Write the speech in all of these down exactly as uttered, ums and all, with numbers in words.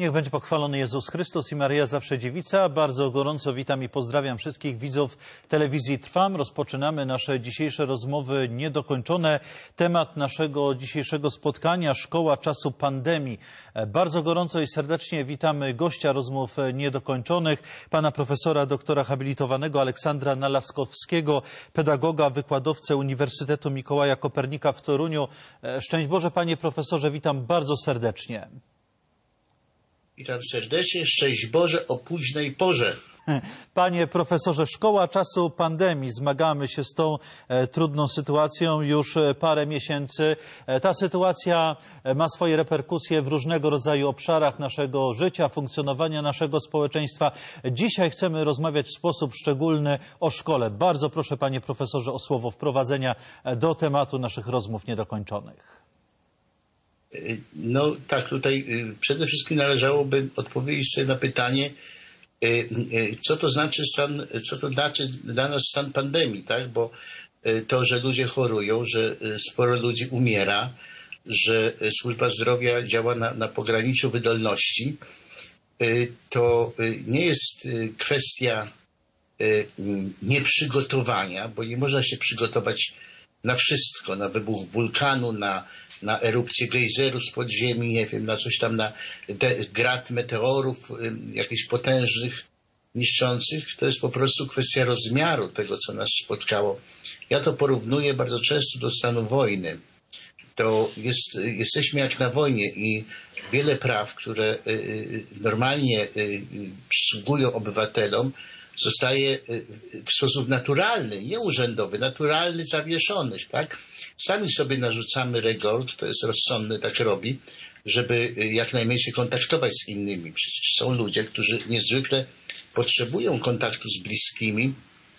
Niech będzie pochwalony Jezus Chrystus i Maryja Zawsze Dziewica. Bardzo gorąco witam i pozdrawiam wszystkich widzów telewizji Trwam. Rozpoczynamy nasze dzisiejsze rozmowy niedokończone. Temat naszego dzisiejszego spotkania: Szkoła czasu pandemii. Bardzo gorąco i serdecznie witamy gościa rozmów niedokończonych, pana profesora doktora habilitowanego Aleksandra Nalaskowskiego, pedagoga, wykładowcę Uniwersytetu Mikołaja Kopernika w Toruniu. Szczęść Boże, panie profesorze, witam bardzo serdecznie. Witam serdecznie, szczęść Boże o późnej porze. Panie profesorze, szkoła czasu pandemii. Zmagamy się z tą e, trudną sytuacją już parę miesięcy. E, ta sytuacja ma swoje reperkusje w różnego rodzaju obszarach naszego życia, funkcjonowania naszego społeczeństwa. Dzisiaj chcemy rozmawiać w sposób szczególny o szkole. Bardzo proszę, panie profesorze, o słowo wprowadzenia do tematu naszych rozmów niedokończonych. No tak, tutaj przede wszystkim należałoby odpowiedzieć sobie na pytanie, co to znaczy stan, co to znaczy dla nas stan pandemii, tak? Bo to, że ludzie chorują, że sporo ludzi umiera, że służba zdrowia działa na, na pograniczu wydolności, to nie jest kwestia nieprzygotowania, bo nie można się przygotować na wszystko, na wybuch wulkanu, na na erupcję gejzeru z podziemi, nie wiem, na coś tam, na grad meteorów jakichś potężnych, niszczących. To jest po prostu kwestia rozmiaru tego, co nas spotkało. Ja to porównuję bardzo często do stanu wojny. To jest, jesteśmy jak na wojnie i wiele praw, które normalnie przysługują obywatelom, zostaje w sposób naturalny, nie urzędowy, naturalny zawieszony, tak? Sami sobie narzucamy rygor, to jest rozsądne, tak robi, żeby jak najmniej się kontaktować z innymi. Przecież są ludzie, którzy niezwykle potrzebują kontaktu z bliskimi,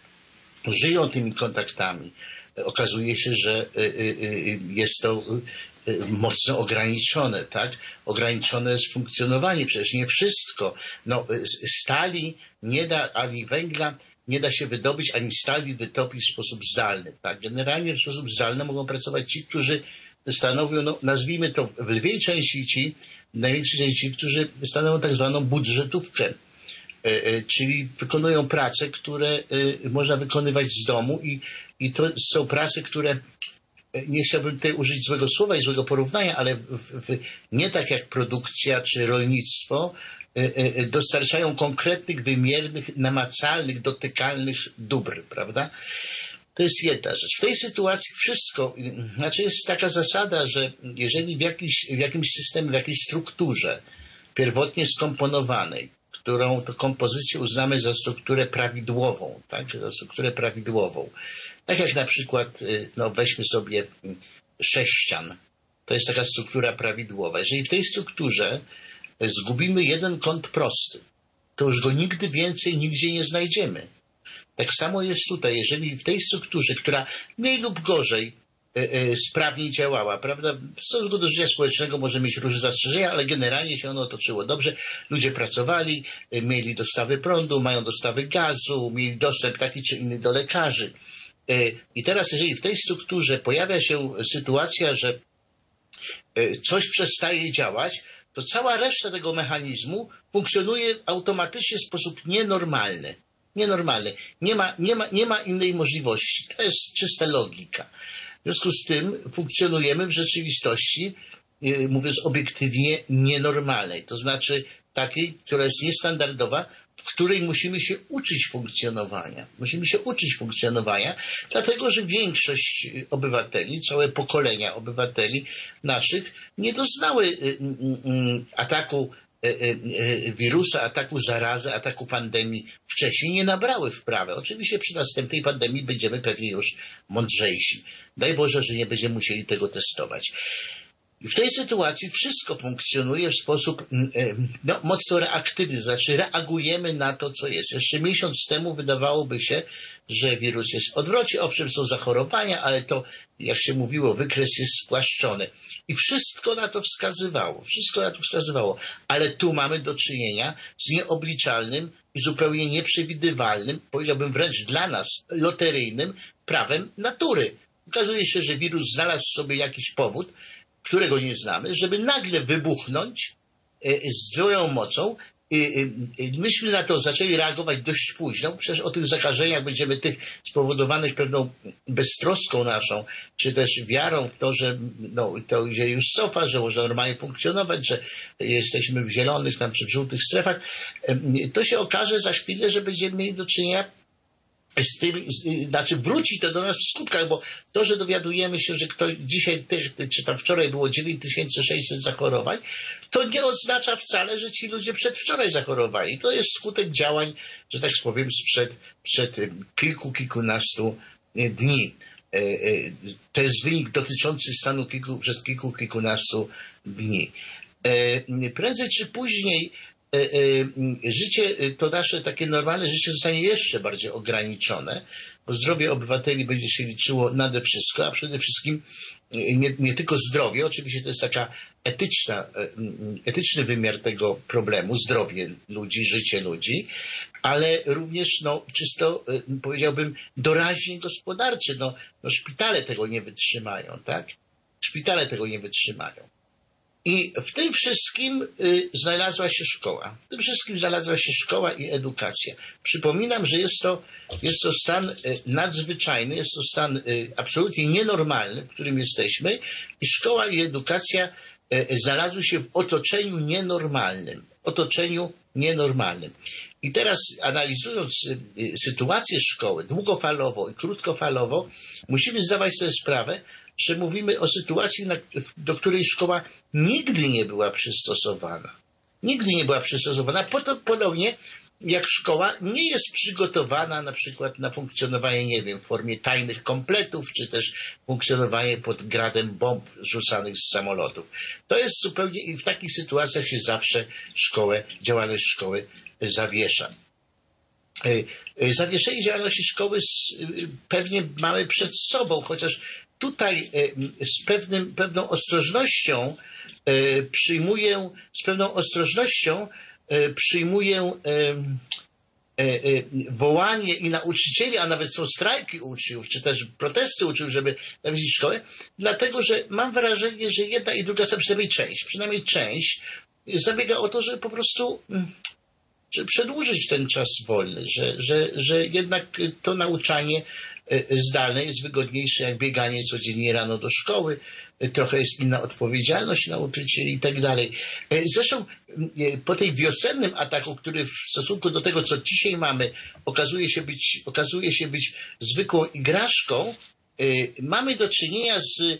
żyją tymi kontaktami. Okazuje się, że jest to mocno ograniczone, tak? Ograniczone jest funkcjonowanie, przecież nie wszystko. No, stali nie da, ani węgla nie da się wydobyć, ani stali wytopić w sposób zdalny. Tak? Generalnie w sposób zdalny mogą pracować ci, którzy stanowią, no, nazwijmy to w lwiej części ci, w największej części ci, którzy stanowią tak zwaną budżetówkę, e, e, czyli wykonują prace, które e, można wykonywać z domu i, i to są prace, które nie chciałbym tutaj użyć złego słowa i złego porównania, ale w, w, nie tak jak produkcja czy rolnictwo, dostarczają konkretnych, wymiernych, namacalnych, dotykalnych dóbr, prawda? To jest jedna rzecz. W tej sytuacji wszystko, znaczy jest taka zasada, że jeżeli w, jakiś, w jakimś systemie, w jakiejś strukturze pierwotnie skomponowanej, którą to kompozycję uznamy za strukturę prawidłową, tak? Za strukturę prawidłową. Tak jak na przykład, no weźmy sobie sześcian. To jest taka struktura prawidłowa. Jeżeli w tej strukturze zgubimy jeden kąt prosty, to już go nigdy więcej nigdzie nie znajdziemy. Tak samo jest tutaj, jeżeli w tej strukturze, która mniej lub gorzej e, e, sprawnie działała, prawda, w stosunku do życia społecznego może mieć różne zastrzeżenia, ale generalnie się ono otoczyło dobrze, ludzie pracowali, e, mieli dostawy prądu, mają dostawy gazu, mieli dostęp taki czy inny do lekarzy. E, I teraz jeżeli w tej strukturze pojawia się sytuacja, że e, coś przestaje działać, to cała reszta tego mechanizmu funkcjonuje automatycznie w sposób nienormalny. Nienormalny. Nie ma, nie ma, nie ma innej możliwości. To jest czysta logika. W związku z tym funkcjonujemy w rzeczywistości, yy, mówiąc obiektywnie, nienormalnej. To znaczy takiej, która jest niestandardowa, w której musimy się uczyć funkcjonowania. Musimy się uczyć funkcjonowania, dlatego że większość obywateli, całe pokolenia obywateli naszych nie doznały ataku wirusa, ataku zarazy, ataku pandemii wcześniej, nie nabrały wprawy. Oczywiście przy następnej pandemii będziemy pewnie już mądrzejsi. Daj Boże, że nie będziemy musieli tego testować. W tej sytuacji wszystko funkcjonuje w sposób no, mocno reaktywny, znaczy reagujemy na to, co jest. Jeszcze miesiąc temu wydawałoby się, że wirus jest w odwrocie, owszem są zachorowania, ale to, jak się mówiło, wykres jest spłaszczony. I wszystko na to wskazywało, wszystko na to wskazywało. Ale tu mamy do czynienia z nieobliczalnym i zupełnie nieprzewidywalnym, powiedziałbym wręcz dla nas loteryjnym prawem natury. Okazuje się, że wirus znalazł sobie jakiś powód, którego nie znamy, żeby nagle wybuchnąć z złą mocą. Myśmy na to zaczęli reagować dość późno. Przecież o tych zakażeniach będziemy tych spowodowanych pewną beztroską naszą, czy też wiarą w to, że no, to się już cofa, że można normalnie funkcjonować, że jesteśmy w zielonych tam, czy w żółtych strefach. To się okaże za chwilę, że będziemy mieli do czynienia z tym, znaczy wróci to do nas w skutkach, bo to, że dowiadujemy się, że ktoś dzisiaj, czy tam wczoraj było dziewięć tysięcy sześćset zachorowań, to nie oznacza wcale, że ci ludzie przedwczoraj zachorowali. To jest skutek działań, że tak powiem, sprzed, przed kilku, kilkunastu dni. To jest wynik dotyczący stanu kilku, przez kilku, kilkunastu dni. Prędzej czy później życie, to nasze takie normalne życie zostanie jeszcze bardziej ograniczone, bo zdrowie obywateli będzie się liczyło nade wszystko, a przede wszystkim nie, nie tylko zdrowie, oczywiście to jest taka etyczna, etyczny wymiar tego problemu, zdrowie ludzi, życie ludzi, ale również no, czysto, powiedziałbym, doraźnie gospodarczy. No, no szpitale tego nie wytrzymają, tak? Szpitale tego nie wytrzymają. I w tym wszystkim y, znalazła się szkoła. W tym wszystkim znalazła się szkoła i edukacja. Przypominam, że jest to, jest to stan y, nadzwyczajny, jest to stan y, absolutnie nienormalny, w którym jesteśmy i szkoła i edukacja y, znalazły się w otoczeniu nienormalnym. Otoczeniu nienormalnym. I teraz analizując y, y, sytuację szkoły długofalowo i krótkofalowo, musimy zdawać sobie sprawę, że mówimy o sytuacji, do której szkoła nigdy nie była przystosowana. Nigdy nie była przystosowana. Podobnie jak szkoła nie jest przygotowana na przykład na funkcjonowanie, nie wiem, w formie tajnych kompletów, czy też funkcjonowanie pod gradem bomb rzucanych z samolotów. To jest zupełnie, i w takich sytuacjach się zawsze szkołę, działalność szkoły zawiesza. Zawieszenie działalności szkoły pewnie mamy przed sobą, chociaż tutaj z pewnym, pewną ostrożnością przyjmuję, z pewną ostrożnością przyjmuję wołanie i nauczycieli, a nawet są strajki uczniów, czy też protesty uczniów, żeby zawiesić szkołę, dlatego że mam wrażenie, że jedna i druga, przynajmniej część, przynajmniej część zabiega o to, żeby po prostu żeby przedłużyć ten czas wolny, że, że, że jednak to nauczanie zdalne jest wygodniejsze jak bieganie codziennie rano do szkoły, trochę jest inna odpowiedzialność nauczycieli i tak dalej. Zresztą po tej wiosennym ataku, który w stosunku do tego, co dzisiaj mamy, okazuje się być, okazuje się być zwykłą igraszką, mamy do czynienia z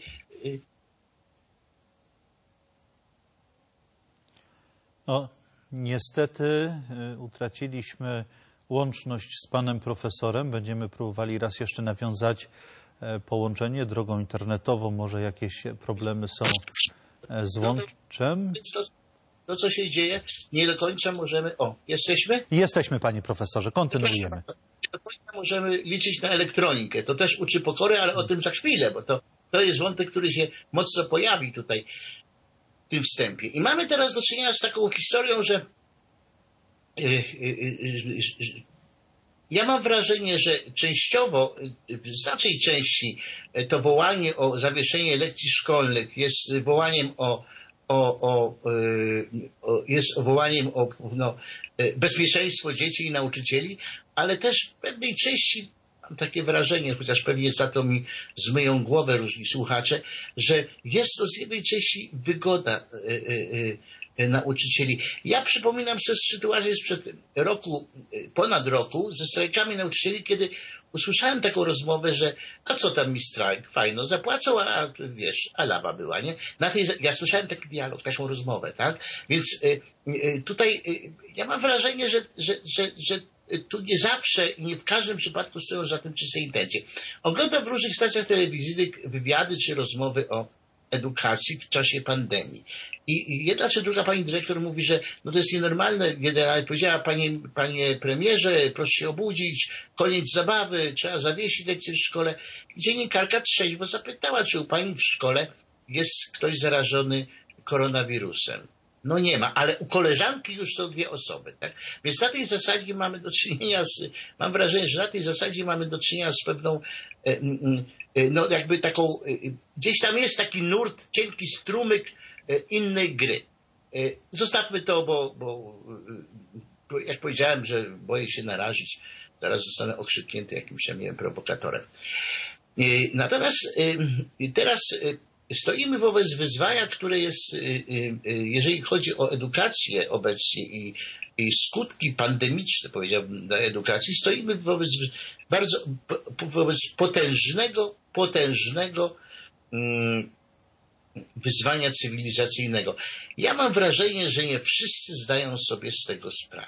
no, niestety utraciliśmy łączność z panem profesorem. Będziemy próbowali raz jeszcze nawiązać połączenie drogą internetową. Może jakieś problemy są z łączem. To, to co się dzieje, nie do końca możemy... O, jesteśmy? Jesteśmy, panie profesorze, kontynuujemy. Nie do końca możemy liczyć na elektronikę. To też uczy pokory, ale o tym za chwilę, bo to, to jest wątek, który się mocno pojawi tutaj w tym wstępie. I mamy teraz do czynienia z taką historią, że ja mam wrażenie, że częściowo, w znacznej części to wołanie o zawieszenie lekcji szkolnych jest wołaniem o, o, o, o jest wołaniem o no, bezpieczeństwo dzieci i nauczycieli, ale też w pewnej części mam takie wrażenie, chociaż pewnie za to mi zmyją głowę różni słuchacze, że jest to z jednej części wygoda nauczycieli. Ja przypominam sobie sytuację sprzed roku, ponad roku, ze strajkami nauczycieli, kiedy usłyszałem taką rozmowę, że a co tam mi strajk, fajno, zapłacą, a wiesz, a lawa była, nie? Na tej, ja słyszałem taki dialog, taką rozmowę, tak? Więc y, y, tutaj y, ja mam wrażenie, że, że, że, że tu nie zawsze i nie w każdym przypadku stoją za tym czyste intencje. Oglądam w różnych stacjach telewizyjnych wywiady czy rozmowy o edukacji w czasie pandemii. I jedna czy druga pani dyrektor mówi, że no to jest nienormalne, generalnie powiedziała, panie, panie premierze, proszę się obudzić, koniec zabawy, trzeba zawiesić lekcje w szkole. Dziennikarka trzeźwo zapytała, czy u pani w szkole jest ktoś zarażony koronawirusem. No nie ma, ale u koleżanki już są dwie osoby. Tak? Więc na tej zasadzie mamy do czynienia z, mam wrażenie, że na tej zasadzie mamy do czynienia z pewną, no jakby taką, gdzieś tam jest taki nurt, cienki strumyk innej gry. Zostawmy to, bo, bo jak powiedziałem, że boję się narazić, zaraz zostanę okrzyknięty jakimś tam, nie wiem, prowokatorem. Natomiast teraz stoimy wobec wyzwania, które jest, jeżeli chodzi o edukację obecnie i, i skutki pandemiczne, powiedziałbym, dla edukacji, stoimy wobec bardzo, wobec potężnego, potężnego wyzwania cywilizacyjnego. Ja mam wrażenie, że nie wszyscy zdają sobie z tego sprawę.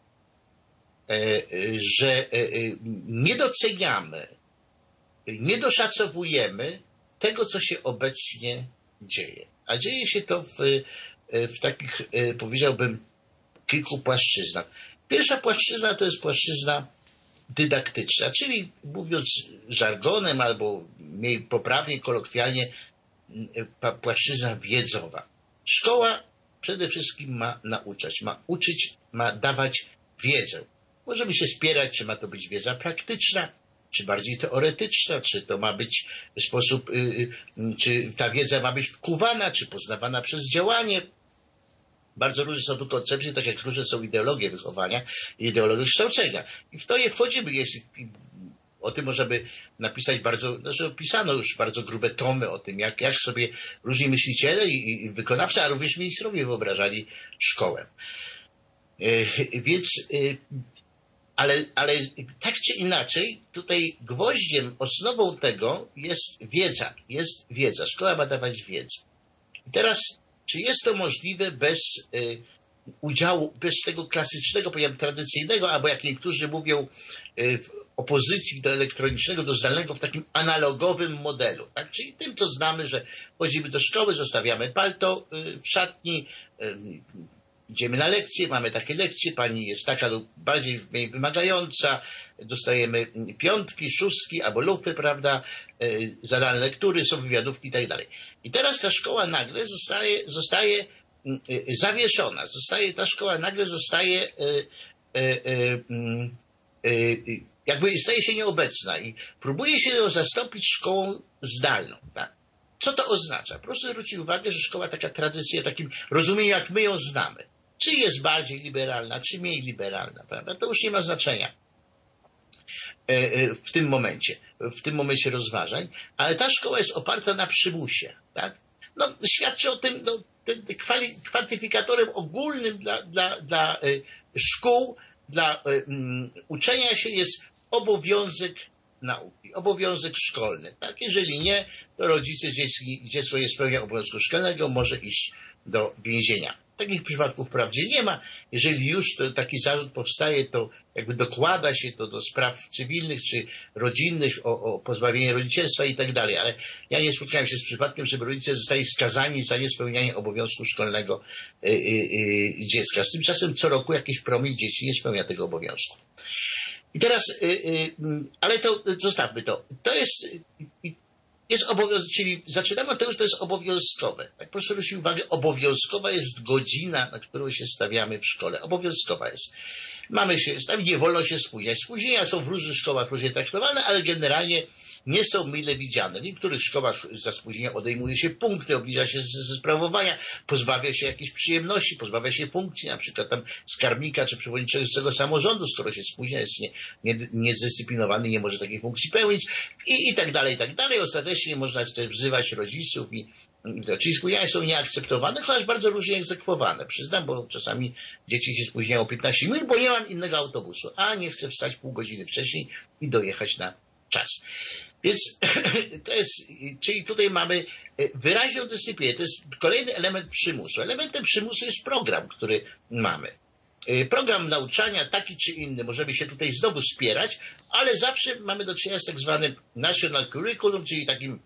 Że nie doceniamy, nie doszacowujemy tego, co się obecnie dzieje. A dzieje się to w, w takich, powiedziałbym, kilku płaszczyznach. Pierwsza płaszczyzna to jest płaszczyzna dydaktyczna, czyli mówiąc żargonem albo mniej poprawnie, kolokwialnie, płaszczyzna wiedzowa. Szkoła przede wszystkim ma nauczać, ma uczyć, ma dawać wiedzę. Możemy się spierać, czy ma to być wiedza praktyczna, czy bardziej teoretyczna, czy to ma być w sposób, czy ta wiedza ma być wkuwana, czy poznawana przez działanie. Bardzo różne są tu koncepcje, tak jak różne są ideologie wychowania i ideologie kształcenia. I w to je wchodzimy. Jest, o tym można by napisać bardzo, znaczy opisano już bardzo grube tomy o tym, jak, jak sobie różni myśliciele i, i wykonawcy, a również ministrowie wyobrażali szkołę. Yy, więc yy, Ale, ale tak czy inaczej, tutaj gwoździem, osnową tego jest wiedza. Jest wiedza. Szkoła ma dawać wiedzę. I teraz, czy jest to możliwe bez y, udziału, bez tego klasycznego, powiem, tradycyjnego, albo jak niektórzy mówią, y, w opozycji do elektronicznego, do zdalnego, w takim analogowym modelu. Tak? Czyli tym, co znamy, że chodzimy do szkoły, zostawiamy palto y, w szatni, y, idziemy na lekcje, mamy takie lekcje, pani jest taka lub bardziej mniej wymagająca, dostajemy piątki, szóstki albo lufy, prawda, zadane lektury, są wywiadówki i tak dalej. I teraz ta szkoła nagle zostaje, zostaje zawieszona, zostaje, ta szkoła nagle zostaje jakby staje się nieobecna i próbuje się ją zastąpić szkołą zdalną, tak? Co to oznacza? Proszę zwrócić uwagę, że szkoła taka tradycja, takim rozumieniu, jak my ją znamy. Czy jest bardziej liberalna, czy mniej liberalna, prawda? To już nie ma znaczenia w tym momencie, w tym momencie rozważań, ale ta szkoła jest oparta na przymusie, tak? No, świadczy o tym, no, ten kwantyfikatorem ogólnym dla, dla, dla szkół, dla um, uczenia się jest obowiązek nauki, obowiązek szkolny. Tak? Jeżeli nie, to rodzice, jeśli dziecko nie spełnia obowiązku szkolnego, może iść do więzienia. Takich przypadków wprawdzie nie ma. Jeżeli już to, taki zarzut powstaje, to jakby dokłada się to do spraw cywilnych czy rodzinnych o, o pozbawienie rodzicielstwa i tak dalej. Ale ja nie spotkałem się z przypadkiem, żeby rodzice zostali skazani za niespełnianie obowiązku szkolnego y, y, y, dziecka. Z tymczasem co roku jakiś promil dzieci nie spełnia tego obowiązku. I teraz, y, y, ale to zostawmy to. To jest, y, jest obowiązek, czyli zaczynamy od tego, że to jest obowiązkowe. Tak, proszę zwrócić uwagę, obowiązkowa jest godzina, na którą się stawiamy w szkole. Obowiązkowa jest. Mamy się stawić, nie wolno się spóźniać. Spóźnienia są w różnych szkołach różnie traktowane, ale generalnie nie są mile widziane. W niektórych szkołach za spóźnienia odejmuje się punkty, obniża się ze sprawowania, pozbawia się jakichś przyjemności, pozbawia się funkcji, na przykład tam skarbnika czy przewodniczącego samorządu, skoro się spóźnia, jest nie, nie, niezdyscyplinowany, nie może takiej funkcji pełnić i, i tak dalej, i tak dalej. Ostatecznie można też wzywać rodziców i, i to, czyli spóźnienia są nieakceptowane, chociaż bardzo różnie egzekwowane. Przyznam, bo czasami dzieci się spóźniają piętnaście minut, bo nie mam innego autobusu, a nie chcę wstać pół godziny wcześniej i dojechać na czas. Więc to jest, czyli tutaj mamy wyraźną dyscyplinę. To jest kolejny element przymusu. Elementem przymusu jest program, który mamy. Program nauczania, taki czy inny, możemy się tutaj znowu spierać, ale zawsze mamy do czynienia z tak zwanym national curriculum, czyli takim,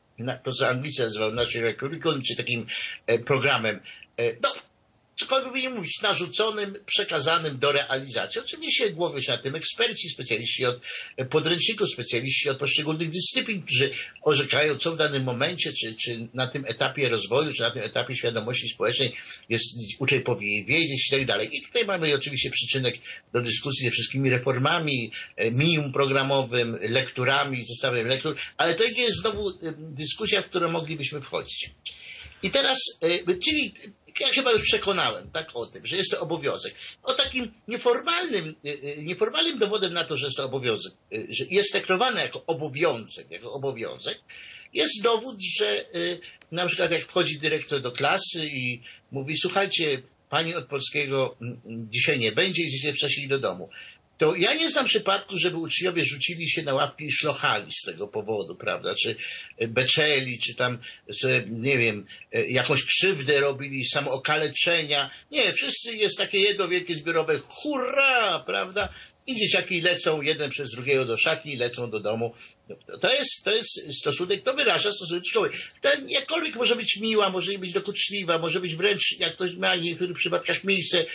to co Anglicy nazywają national curriculum, czyli takim programem, no, cokolwiek by nie mówić, narzuconym, przekazanym do realizacji. Oczywiście głowią się na tym eksperci, specjaliści od podręczników, specjaliści od poszczególnych dyscyplin, którzy orzekają, co w danym momencie, czy, czy na tym etapie rozwoju, czy na tym etapie świadomości społecznej jest, uczeń powinien wiedzieć i tak dalej. I tutaj mamy oczywiście przyczynek do dyskusji ze wszystkimi reformami, minimum programowym, lekturami, zestawem lektur, ale to nie jest znowu dyskusja, w którą moglibyśmy wchodzić. I teraz, czyli Ja chyba już przekonałem, tak, o tym, że jest to obowiązek. O takim nieformalnym, nieformalnym dowodem na to, że jest to obowiązek, że jest traktowane jako obowiązek, jako obowiązek, jest dowód, że na przykład jak wchodzi dyrektor do klasy i mówi, słuchajcie, pani od polskiego dzisiaj nie będzie, idziecie wcześniej do domu. To ja nie znam przypadku, żeby uczniowie rzucili się na ławki i szlochali z tego powodu, prawda, czy beczeli, czy tam, nie wiem, jakąś krzywdę robili, samookaleczenia. Nie, wszyscy jest takie jedno wielkie zbiorowe hurra, prawda, i dzieciaki lecą jeden przez drugiego do szatni, lecą do domu. To jest, to jest stosunek, to wyraża stosunek szkoły. To jakkolwiek może być miła, może być dokuczliwa, może być wręcz, jak ktoś ma w niektórych przypadkach miejsce, e,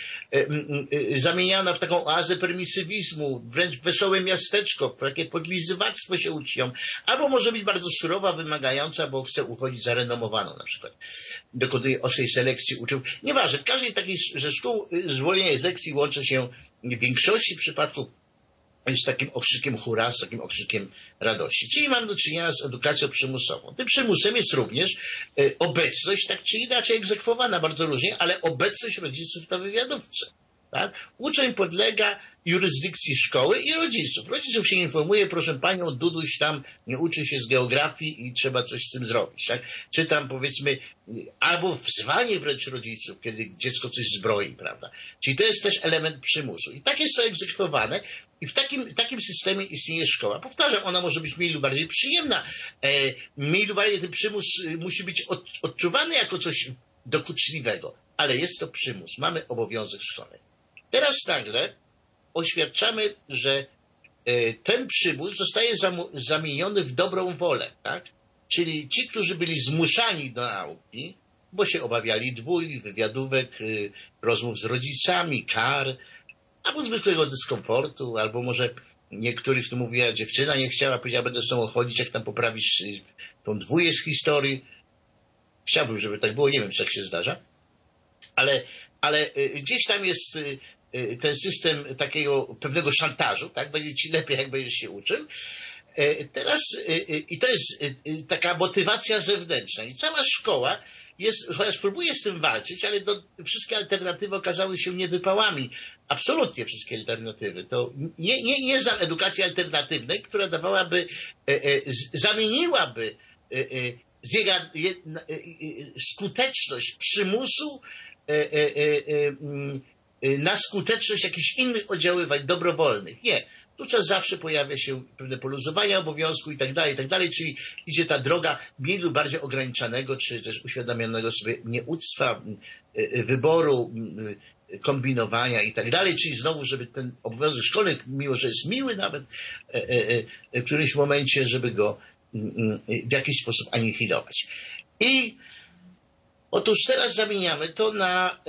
e, zamieniana w taką oazę permisywizmu, wręcz wesołe miasteczko, takie podlizywactwo się uczniom, albo może być bardzo surowa, wymagająca, bo chce uchodzić za renomowaną na przykład. Dokonuje ostrej selekcji uczniów. Nieważne, w każdej takiej, że szkół zwolnienie z lekcji łączy się w większości przypadków z takim okrzykiem hurra, z takim okrzykiem radości. Czyli mam do czynienia z edukacją przymusową. Tym przymusem jest również e, obecność, tak czy inaczej egzekwowana bardzo różnie, ale obecność rodziców na wywiadówce. Tak? Uczeń podlega jurysdykcji szkoły i rodziców. Rodziców się informuje, proszę panią, Duduś tam nie uczy się z geografii i trzeba coś z tym zrobić. Tak? Czy tam powiedzmy, albo wzwanie wręcz rodziców, kiedy dziecko coś zbroi, prawda? Czyli to jest też element przymusu. I tak jest to egzekwowane i w takim, takim systemie istnieje szkoła. Powtarzam, ona może być mniej lub bardziej przyjemna. E, mniej lub bardziej ten przymus musi być od, odczuwany jako coś dokuczliwego, ale jest to przymus. Mamy obowiązek szkolny. Teraz nagle oświadczamy, że ten przymus zostaje zamieniony w dobrą wolę, tak? Czyli ci, którzy byli zmuszani do nauki, bo się obawiali dwój, wywiadówek, rozmów z rodzicami, kar, albo zwykłego dyskomfortu, albo może niektórych, tu mówiła dziewczyna, nie chciała, powiedziała, będę z tobą chodzić, jak tam poprawisz tą dwóję z historii. Chciałbym, żeby tak było, nie wiem, czy tak się zdarza, ale, ale gdzieś tam jest ten system takiego pewnego szantażu, tak? Będzie ci lepiej, jak będziesz się uczył. Teraz, i to jest taka motywacja zewnętrzna. I cała szkoła jest, chociaż próbuje z tym walczyć, ale do, wszystkie alternatywy okazały się niewypałami. Absolutnie wszystkie alternatywy. To nie, nie, nie znam edukacji alternatywnej, która dawałaby, zamieniłaby skuteczność przymusu na skuteczność jakichś innych oddziaływań dobrowolnych. Nie. Tu czas zawsze pojawia się pewne poluzowanie obowiązku i tak dalej, i tak dalej, czyli idzie ta droga mniej lub bardziej ograniczonego, czy też uświadomionego sobie nieuctwa, wyboru, kombinowania i tak dalej, czyli znowu, żeby ten obowiązek szkolny, mimo że jest miły nawet w którymś momencie, żeby go w jakiś sposób anihilować. I otóż teraz zamieniamy to na,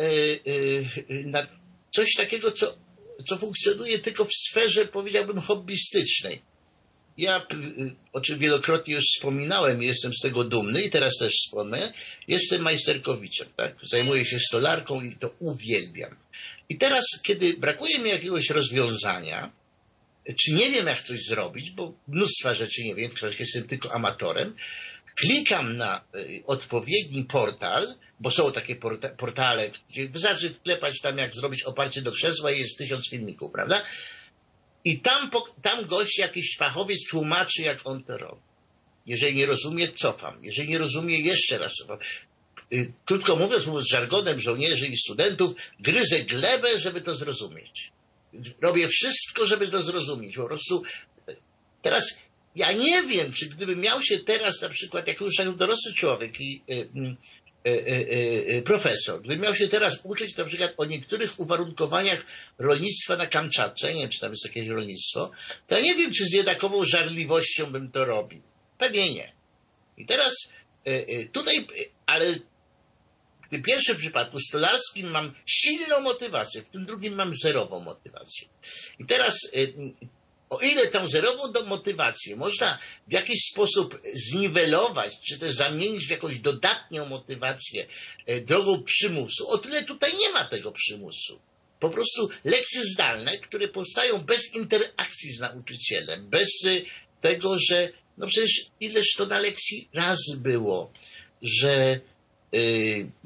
na coś takiego, co, co funkcjonuje tylko w sferze, powiedziałbym, hobbystycznej. Ja, o czym wielokrotnie już wspominałem, jestem z tego dumny i teraz też wspomnę, jestem majsterkowiczem, tak? Zajmuję się stolarką i to uwielbiam. I teraz, kiedy brakuje mi jakiegoś rozwiązania, czy nie wiem, jak coś zrobić, bo mnóstwa rzeczy nie wiem, w których jestem tylko amatorem, klikam na odpowiedni portal, bo są takie porta portale, gdzie wystarczy wklepać tam, jak zrobić oparcie do krzesła i jest tysiąc filmików, prawda? I tam, tam gość, jakiś fachowiec tłumaczy, jak on to robi. Jeżeli nie rozumie, cofam. Jeżeli nie rozumie, jeszcze raz cofam. Krótko mówiąc, mówiąc żargonem żołnierzy i studentów, gryzę glebę, żeby to zrozumieć. Robię wszystko, żeby to zrozumieć. Po prostu teraz ja nie wiem, czy gdybym miał się teraz na przykład, jak już jako dorosły człowiek i y, y, y, y, profesor, gdybym miał się teraz uczyć na przykład o niektórych uwarunkowaniach rolnictwa na Kamczatce, nie wiem, czy tam jest jakieś rolnictwo, to ja nie wiem, czy z jednakową żarliwością bym to robił. Pewnie nie. I teraz y, y, tutaj, ale w tym pierwszym przypadku stolarskim mam silną motywację, w tym drugim mam zerową motywację. I teraz y, o ile tą zerową motywację można w jakiś sposób zniwelować, czy też zamienić w jakąś dodatnią motywację drogą przymusu, o tyle tutaj nie ma tego przymusu. Po prostu lekcje zdalne, które powstają bez interakcji z nauczycielem, bez tego, że no przecież ileż to na lekcji razy było, że yy,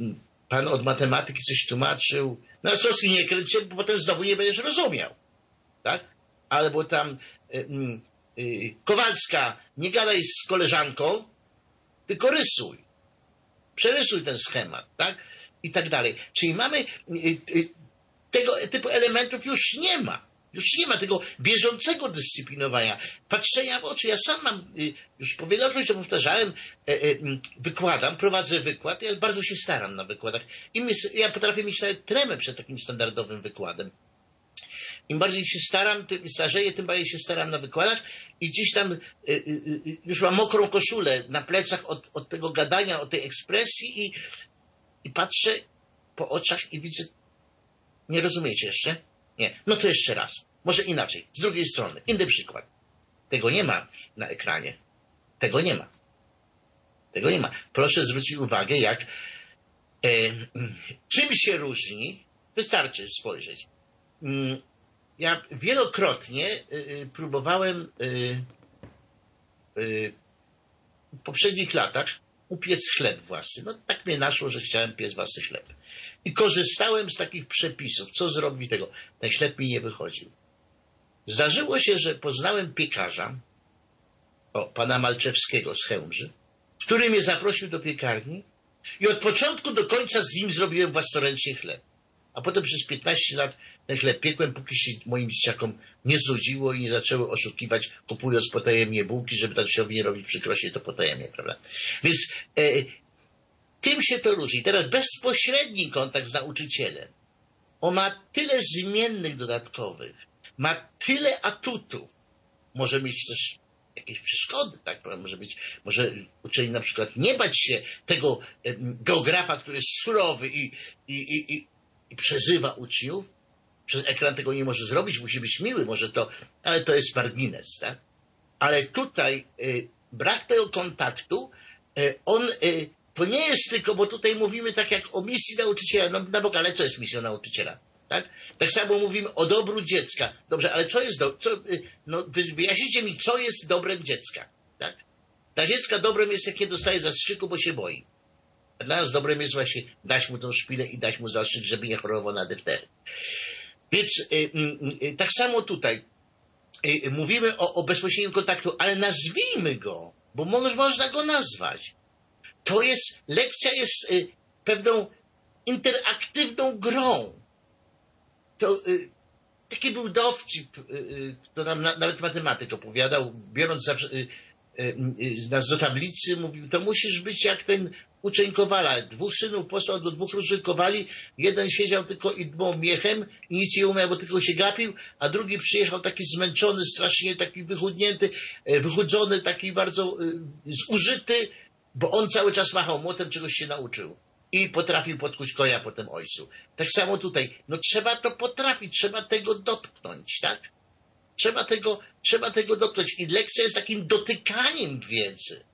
pan od matematyki coś tłumaczył. No Ostrowski, nie kręć się, bo potem znowu nie będziesz rozumiał. Tak? Albo tam y, y, Kowalska, nie gadaj z koleżanką, tylko rysuj. Przerysuj ten schemat, tak? I tak dalej. Czyli mamy y, y, tego typu elementów już nie ma. Już nie ma tego bieżącego dyscyplinowania, patrzenia w oczy. Ja sam mam, już po wielokrotnie to powtarzałem, wykładam, prowadzę wykład, ja bardzo się staram na wykładach. Im jest, ja potrafię mieć nawet tremę przed takim standardowym wykładem. Im bardziej się staram, tym starzeję, tym bardziej się staram na wykładach i gdzieś tam już mam mokrą koszulę na plecach od, od tego gadania, od tej ekspresji i, i patrzę po oczach i widzę, nie rozumiecie jeszcze? Nie. No to jeszcze raz. Może inaczej. Z drugiej strony. Inny przykład. Tego nie ma na ekranie. Tego nie ma. Tego nie ma. Proszę zwrócić uwagę, jak e, czym się różni. Wystarczy spojrzeć. Ja wielokrotnie e, próbowałem e, e, w poprzednich latach upiec chleb własny. No tak mnie naszło, że chciałem piec własny chleb. I korzystałem z takich przepisów. Co zrobić tego? Ten chleb mi nie wychodził. Zdarzyło się, że poznałem piekarza, o, pana Malczewskiego z Chełmży, który mnie zaprosił do piekarni i od początku do końca z nim zrobiłem własnoręcznie chleb. A potem przez piętnaście lat ten chleb piekłem, póki się moim dzieciakom nie znudziło i nie zaczęły oszukiwać, kupując potajemnie bułki, żeby tatusiowi nie robić przykrości, to potajemnie, prawda? Więc e, tym się to różni. Teraz bezpośredni kontakt z nauczycielem. On ma tyle zmiennych dodatkowych, ma tyle atutów. Może mieć też jakieś przeszkody, tak? Może być, może uczeń na przykład nie bać się tego e, geografa, który jest surowy i, i, i, i, i przezywa uczniów. Przez ekran tego nie może zrobić, musi być miły, może to, ale to jest margines, tak? Ale tutaj e, brak tego kontaktu, e, on e, to nie jest tylko, bo tutaj mówimy tak jak o misji nauczyciela, no na Boga, ale co jest misją nauczyciela? Tak? Tak samo mówimy o dobru dziecka. Dobrze, ale co jest do, co, no wyjaśnijcie mi, co jest dobrem dziecka. Tak? Dla dziecka dobrem jest, jak nie dostaje zastrzyku, bo się boi. A dla nas dobrem jest właśnie dać mu tą szpilę i dać mu zastrzyk, żeby nie chorował na difterię. Więc y, y, y, tak samo tutaj y, mówimy o, o bezpośrednim kontaktu, ale nazwijmy go, bo może, można go nazwać. To jest, lekcja jest y, pewną interaktywną grą. To y, taki był dowcip, y, y, to nam na, nawet matematyk opowiadał, biorąc zawsze, y, y, y, nas do tablicy, mówił, to musisz być jak ten uczeń Kowala. Dwóch synów posłał do dwóch różnych Kowali, jeden siedział tylko i dbał miechem i nic nie umiał, bo tylko się gapił, a drugi przyjechał taki zmęczony, strasznie taki wychudnięty, y, wychudzony, taki bardzo y, zużyty, bo on cały czas machał młotem, czegoś się nauczył. I potrafił podkuć konia potem ojcu. Tak samo tutaj. No trzeba to potrafić, trzeba tego dotknąć, tak? Trzeba tego, trzeba tego dotknąć. I lekcja jest takim dotykaniem wiedzy.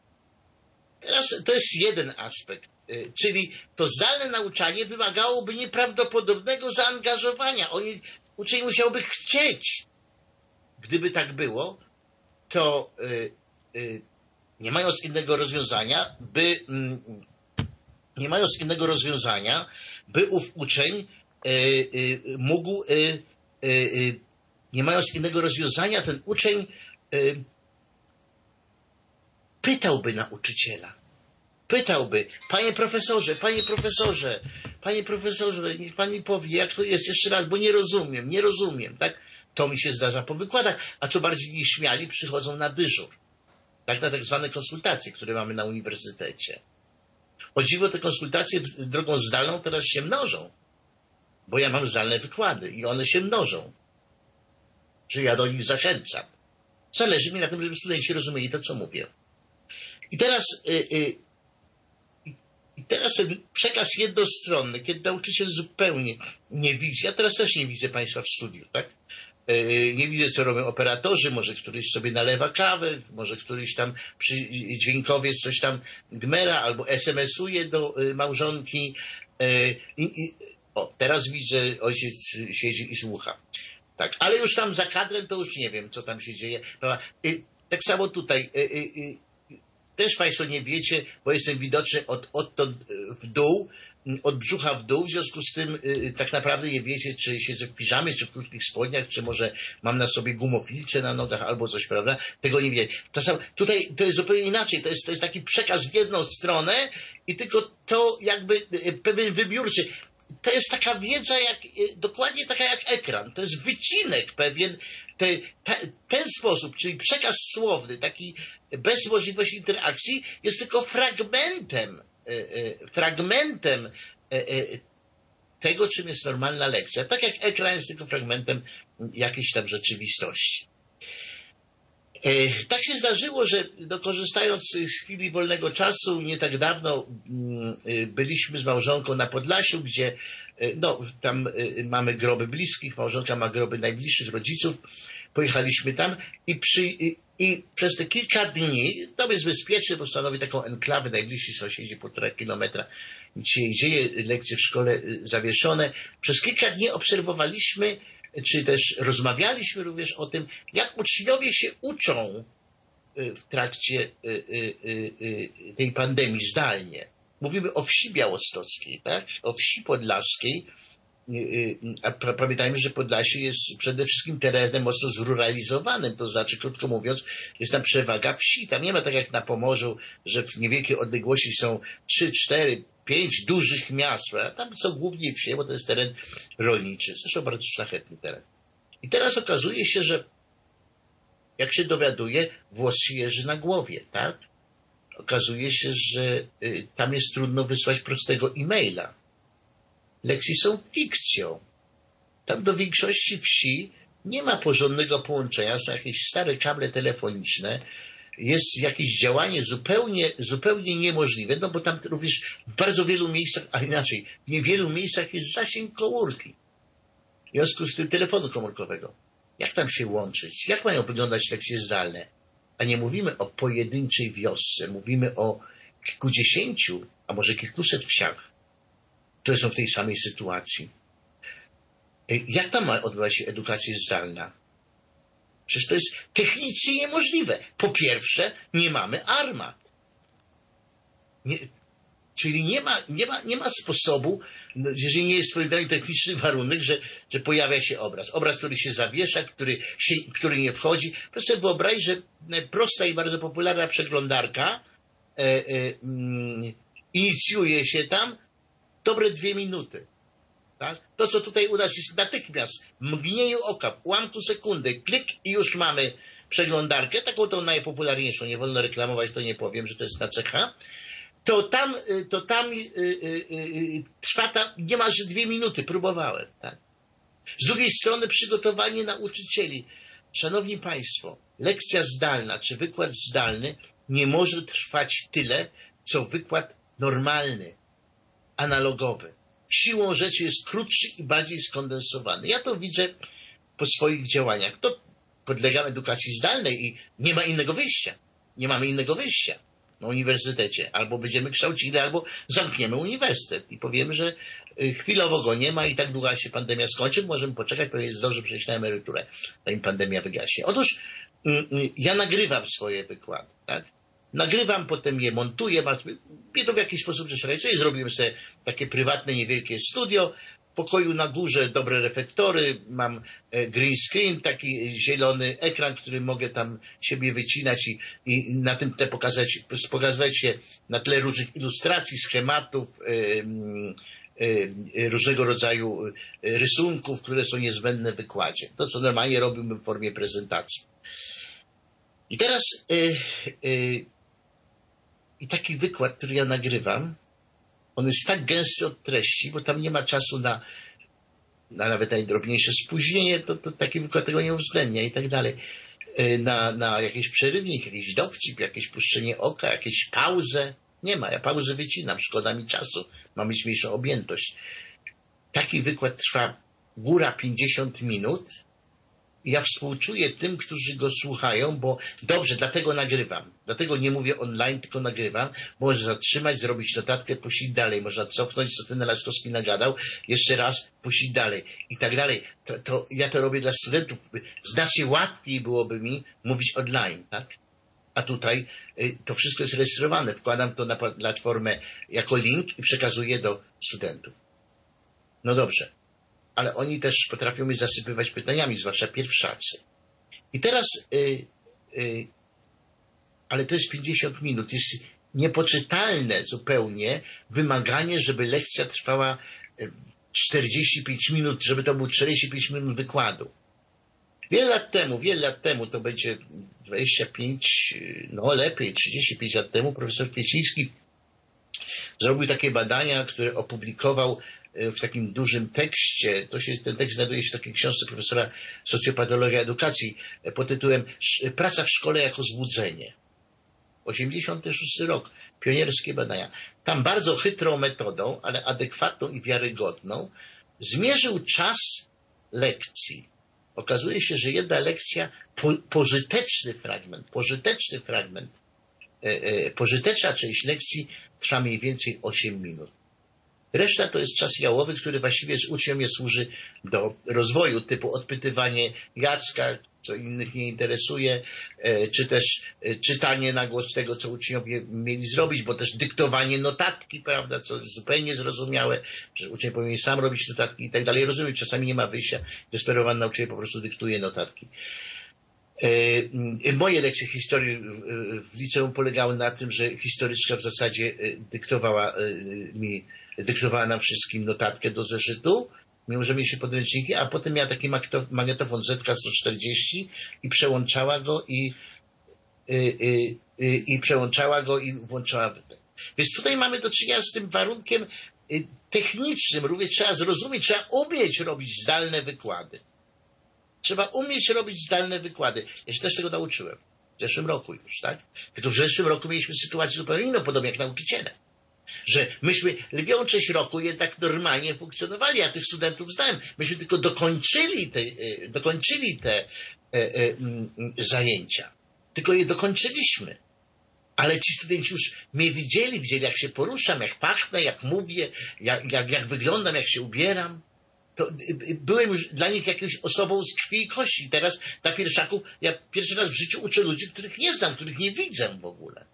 Teraz to jest jeden aspekt. Czyli to zdalne nauczanie wymagałoby nieprawdopodobnego zaangażowania. Oni, uczeń musiałby chcieć. Gdyby tak było, to yy, yy, nie mając innego rozwiązania, by... Yy, Nie mając innego rozwiązania, by ów uczeń y, y, mógł, y, y, nie mając innego rozwiązania, ten uczeń y, pytałby nauczyciela. Pytałby, panie profesorze, panie profesorze, panie profesorze, niech pan mi powie, jak to jest jeszcze raz, bo nie rozumiem, nie rozumiem, tak? To mi się zdarza po wykładach, a co bardziej nieśmiali przychodzą na dyżur, tak, na tak zwane konsultacje, które mamy na uniwersytecie. O dziwo te konsultacje drogą zdalną teraz się mnożą, bo ja mam zdalne wykłady i one się mnożą, że ja do nich zachęcam. Zależy mi na tym, żeby studenci rozumieli to, co mówię. I teraz, yy, yy, i teraz ten przekaz jednostronny, kiedy nauczyciel zupełnie nie widzi, ja teraz też nie widzę Państwa w studiu, tak? Yy, nie widzę, co robią operatorzy, może któryś sobie nalewa kawę, może któryś tam przy, dźwiękowiec coś tam gmera albo es em esuje do y, małżonki. Yy, i, o, teraz widzę, ojciec siedzi i słucha. Tak, ale już tam za kadrem to już nie wiem, co tam się dzieje. Yy, tak samo tutaj. Yy, yy, też Państwo nie wiecie, bo jestem widoczny od, odtąd w dół, od brzucha w dół, w związku z tym y, tak naprawdę nie wiecie, czy siedzę w piżamie, czy w krótkich spodniach, czy może mam na sobie gumofilcze na nogach albo coś, prawda? Tego nie wiecie. To sam, tutaj to jest zupełnie inaczej. To jest, to jest taki przekaz w jedną stronę i tylko to jakby y, pewien wybiórczy. To jest taka wiedza jak, y, dokładnie taka jak ekran. To jest wycinek pewien. Te, te, ten sposób, czyli przekaz słowny, taki bez możliwości interakcji, jest tylko fragmentem fragmentem tego, czym jest normalna lekcja. Tak jak ekran jest tylko fragmentem jakiejś tam rzeczywistości. Tak się zdarzyło, że no, korzystając z chwili wolnego czasu, nie tak dawno byliśmy z małżonką na Podlasiu, gdzie no, tam mamy groby bliskich, małżonka ma groby najbliższych rodziców. Pojechaliśmy tam i, przy, i, i przez te kilka dni, to jest bezpieczne, bo stanowi taką enklawę, najbliżsi sąsiedzi półtora kilometra, nic się nie dzieje, lekcje w szkole zawieszone. Przez kilka dni obserwowaliśmy, czy też rozmawialiśmy również o tym, jak uczniowie się uczą w trakcie tej pandemii zdalnie. Mówimy o wsi białostockiej, tak? O wsi podlaskiej. A pamiętajmy, że Podlasie jest przede wszystkim terenem mocno zruralizowanym, to znaczy, krótko mówiąc, jest tam przewaga wsi. Tam nie ma tak jak na Pomorzu, że w niewielkiej odległości są trzy, cztery, pięć dużych miast. Tam są głównie wsie, bo to jest teren rolniczy, zresztą bardzo szlachetny teren. I teraz okazuje się, że jak się dowiaduje, włos się jeży na głowie, tak? Okazuje się, że y, tam jest trudno wysłać prostego e-maila. Lekcje są fikcją. Tam do większości wsi nie ma porządnego połączenia, są jakieś stare kable telefoniczne, jest jakieś działanie zupełnie, zupełnie niemożliwe, no bo tam również w bardzo wielu miejscach, a inaczej, w niewielu miejscach jest zasięg komórki. W związku z tym telefonu komórkowego. Jak tam się łączyć? Jak mają wyglądać lekcje zdalne? A nie mówimy o pojedynczej wiosce, mówimy o kilkudziesięciu, a może kilkuset wsiach, które są w tej samej sytuacji. Jak tam ma odbywać się edukacja zdalna? Przecież to jest technicznie niemożliwe. Po pierwsze, nie mamy armat. Nie, czyli nie ma, nie ma, nie ma sposobu, jeżeli nie jest spełniony techniczny warunek, że, że pojawia się obraz. Obraz, który się zawiesza, który, się, który nie wchodzi. Proszę sobie wyobrazić, że prosta i bardzo popularna przeglądarka e, e, mm, inicjuje się tam dobre dwie minuty. Tak? To, co tutaj u nas jest natychmiast, w mgnieniu oka, w ułamku sekundy, klik i już mamy przeglądarkę, taką tą najpopularniejszą, nie wolno reklamować, to nie powiem, że to jest na C H, to tam, to tam yy, yy, yy, trwa ta niemalże dwie minuty, próbowałem. Tak? Z drugiej strony przygotowanie nauczycieli. Szanowni Państwo, lekcja zdalna czy wykład zdalny nie może trwać tyle, co wykład normalny, analogowy. Siłą rzeczy jest krótszy i bardziej skondensowany. Ja to widzę po swoich działaniach. To podlegam edukacji zdalnej i nie ma innego wyjścia. Nie mamy innego wyjścia na uniwersytecie. Albo będziemy kształcili, albo zamkniemy uniwersytet i powiemy, że chwilowo go nie ma i tak długo się pandemia skończy, możemy poczekać, pewnie zdąży przejść na emeryturę, zanim pandemia wygaśnie. Otóż ja nagrywam swoje wykłady, tak? Nagrywam, potem je montuję, mnie to w jakiś sposób też realizuję. Zrobiłem sobie takie prywatne, niewielkie studio. W pokoju na górze dobre reflektory, mam green screen, taki zielony ekran, który mogę tam siebie wycinać i, i na tym tle pokazać, pokazywać się na tle różnych ilustracji, schematów, yy, yy, różnego rodzaju rysunków, które są niezbędne w wykładzie. To, co normalnie robiłbym w formie prezentacji. I teraz yy, yy, i taki wykład, który ja nagrywam, on jest tak gęsty od treści, bo tam nie ma czasu na, na nawet najdrobniejsze spóźnienie, to, to taki wykład tego nie uwzględnia i tak dalej. Na, na jakiś przerywnik, jakiś dowcip, jakieś puszczenie oka, jakieś pauzę. Nie ma, ja pauzę wycinam, szkoda mi czasu, mam mieć mniejszą objętość. Taki wykład trwa góra pięćdziesiąt minut. Ja współczuję tym, którzy go słuchają, bo dobrze, dlatego nagrywam. Dlatego nie mówię online, tylko nagrywam. Można zatrzymać, zrobić notatkę, puścić dalej. Można cofnąć, co ten Laskowski nagadał, jeszcze raz puścić dalej i tak dalej. To, to ja to robię dla studentów. Znacznie łatwiej byłoby mi mówić online, tak? A tutaj to wszystko jest rejestrowane. Wkładam to na platformę jako link i przekazuję do studentów. No dobrze. Ale oni też potrafią mnie zasypywać pytaniami, zwłaszcza pierwszacy. I teraz, yy, yy, ale to jest pięćdziesiąt minut. Jest niepoczytalne zupełnie wymaganie, żeby lekcja trwała czterdzieści pięć minut, żeby to był czterdzieści pięć minut wykładu. Wiele lat temu, wiele lat temu, to będzie dwadzieścia pięć, no lepiej, trzydzieści pięć lat temu, profesor Kwieciński zrobił takie badania, które opublikował w takim dużym tekście. To się, ten tekst znajduje się w takiej książce profesora Socjopatologia Edukacji pod tytułem Praca w szkole jako złudzenie. osiemdziesiąty szósty rok, pionierskie badania. Tam bardzo chytrą metodą, ale adekwatną i wiarygodną, zmierzył czas lekcji. Okazuje się, że jedna lekcja, po, pożyteczny fragment, pożyteczny fragment, e, e, pożyteczna część lekcji trwa mniej więcej osiem minut. Reszta to jest czas jałowy, który właściwie z uczniom nie służy do rozwoju, typu odpytywanie Jacka, co innych nie interesuje, czy też czytanie na głos tego, co uczniowie mieli zrobić, bo też dyktowanie notatki, prawda, co jest zupełnie niezrozumiałe, że uczeń powinien sam robić notatki i tak dalej. Rozumiem, czasami nie ma wyjścia, desperowany nauczyciel po prostu dyktuje notatki. Moje lekcje historii w liceum polegały na tym, że historyczka w zasadzie dyktowała mi, dyktowała nam wszystkim notatkę do zeszytu, mimo że mieliśmy podręczniki, a potem miała taki magnetofon Z K sto czterdzieści i przełączała go i, i, i, i, i przełączała go i włączała wydech. Więc tutaj mamy do czynienia z tym warunkiem technicznym, również trzeba zrozumieć, trzeba umieć robić zdalne wykłady. Trzeba umieć robić zdalne wykłady. Ja się też tego nauczyłem. W zeszłym roku już, tak? Tylko w zeszłym roku mieliśmy sytuację zupełnie inną, podobnie jak nauczyciele. Że myśmy lwią część roku jednak normalnie funkcjonowali, ja tych studentów znałem. Myśmy tylko dokończyli te, dokończyli te e, e, zajęcia. Tylko je dokończyliśmy. Ale ci studenci już mnie widzieli, widzieli jak się poruszam, jak pachnę, jak mówię, jak, jak, jak wyglądam, jak się ubieram. To byłem już dla nich jakąś osobą z krwi i kości. Teraz dla pierwszaków ja pierwszy raz w życiu uczę ludzi, których nie znam, których nie widzę w ogóle.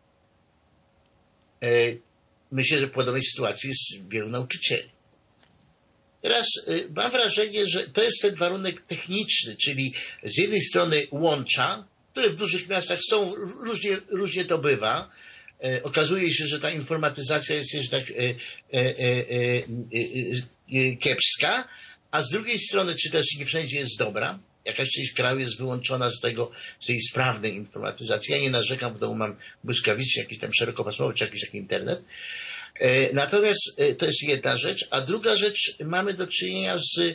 E, Myślę, że w podobnej sytuacji jest wielu nauczycieli. Teraz y, mam wrażenie, że to jest ten warunek techniczny, czyli z jednej strony łącza, które w dużych miastach są, różnie, różnie to bywa. E, okazuje się, że ta informatyzacja jest jednak e, e, e, e, e, kiepska, a z drugiej strony, czy też nie wszędzie jest dobra. Jakaś część kraju jest wyłączona z tego, z tej sprawnej informatyzacji. Ja nie narzekam, w domu mam błyskawicznie jakiś tam szerokopasmowy, czy jakiś taki internet. Natomiast to jest jedna rzecz, a druga rzecz, mamy do czynienia z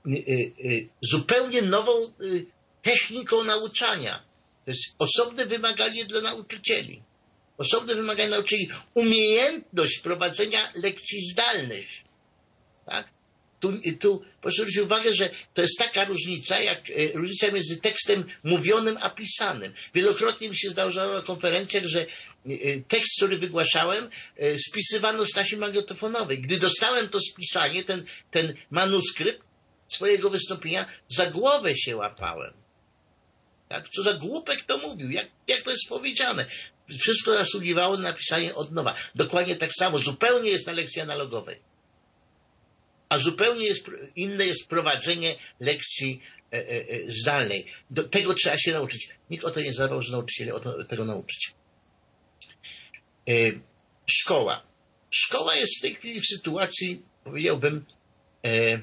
zupełnie nową techniką nauczania. To jest osobne wymaganie dla nauczycieli. Osobne wymaganie dla nauczycieli. Umiejętność prowadzenia lekcji zdalnych. Tak? Tu, tu proszę zwrócić uwagę, że to jest taka różnica, jak różnica między tekstem mówionym a pisanym. Wielokrotnie mi się zdarzało na konferencjach, że tekst, który wygłaszałem, spisywano z taśmy magnetofonowej. Gdy dostałem to spisanie, ten, ten manuskrypt swojego wystąpienia, za głowę się łapałem. Tak? Co za głupek to mówił, jak, jak to jest powiedziane. Wszystko zasługiwało na napisanie od nowa. Dokładnie tak samo, zupełnie jest na lekcji analogowej. A zupełnie jest, inne jest prowadzenie lekcji e, e, zdalnej. Do tego trzeba się nauczyć. Nikt o to nie zadawał, że nauczyciele o to, tego nauczyć. E, szkoła. Szkoła jest w tej chwili w sytuacji, powiedziałbym, e,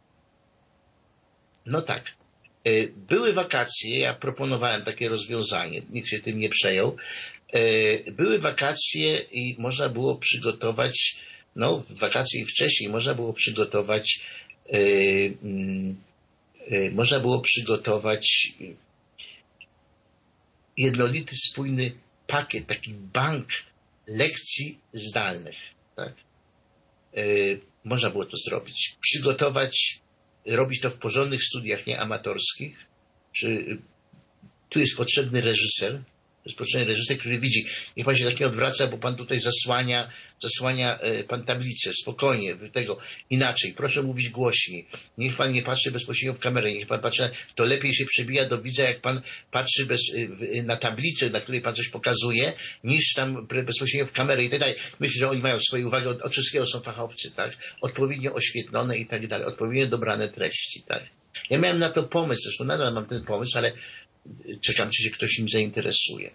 no tak, e, były wakacje, ja proponowałem takie rozwiązanie, nikt się tym nie przejął. E, były wakacje i można było przygotować No, w wakacje i wcześniej można było przygotować, yy, yy, można było przygotować jednolity, spójny pakiet, taki bank lekcji zdalnych. Tak? Yy, można było to zrobić. Przygotować, robić to w porządnych studiach, nie amatorskich. Czy, tu jest potrzebny reżyser, bezpośredni reżyser, który widzi, niech pan się tak nie odwraca, bo pan tutaj zasłania, zasłania e, pan tablicę, spokojnie, tego, inaczej, proszę mówić głośniej, niech pan nie patrzy bezpośrednio w kamerę, niech pan patrzy, to lepiej się przebija do widza, jak pan patrzy bez, w, na tablicę, na której pan coś pokazuje, niż tam bezpośrednio w kamerę i tak dalej. Myślę, że oni mają swoją uwagę, od, od wszystkiego są fachowcy, tak, odpowiednio oświetlone i tak dalej, odpowiednio dobrane treści, tak. Ja miałem na to pomysł, zresztą nadal mam ten pomysł, ale czekam, czy się ktoś nim zainteresuje.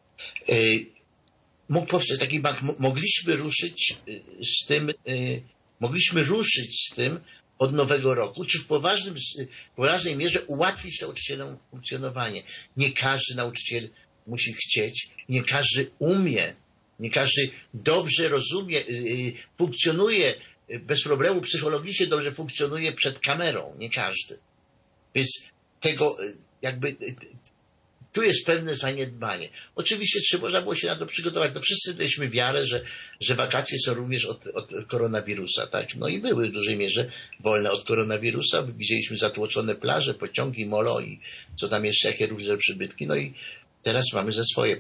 Mógł powstać taki bank, mogliśmy ruszyć z tym, mogliśmy ruszyć z tym od nowego roku, czy w poważnym, w poważnej mierze ułatwić nauczycielom funkcjonowanie. Nie każdy nauczyciel musi chcieć, nie każdy umie, nie każdy dobrze rozumie, funkcjonuje bez problemu psychologicznie, dobrze funkcjonuje przed kamerą, nie każdy. Więc tego jakby tu jest pewne zaniedbanie. Oczywiście czy można było się na to przygotować. No wszyscy daliśmy wiarę, że, że wakacje są również od, od koronawirusa, tak? No i były w dużej mierze wolne od koronawirusa. Widzieliśmy zatłoczone plaże, pociągi, molo i co tam jeszcze, jakie różne przybytki. No i teraz mamy ze swoje.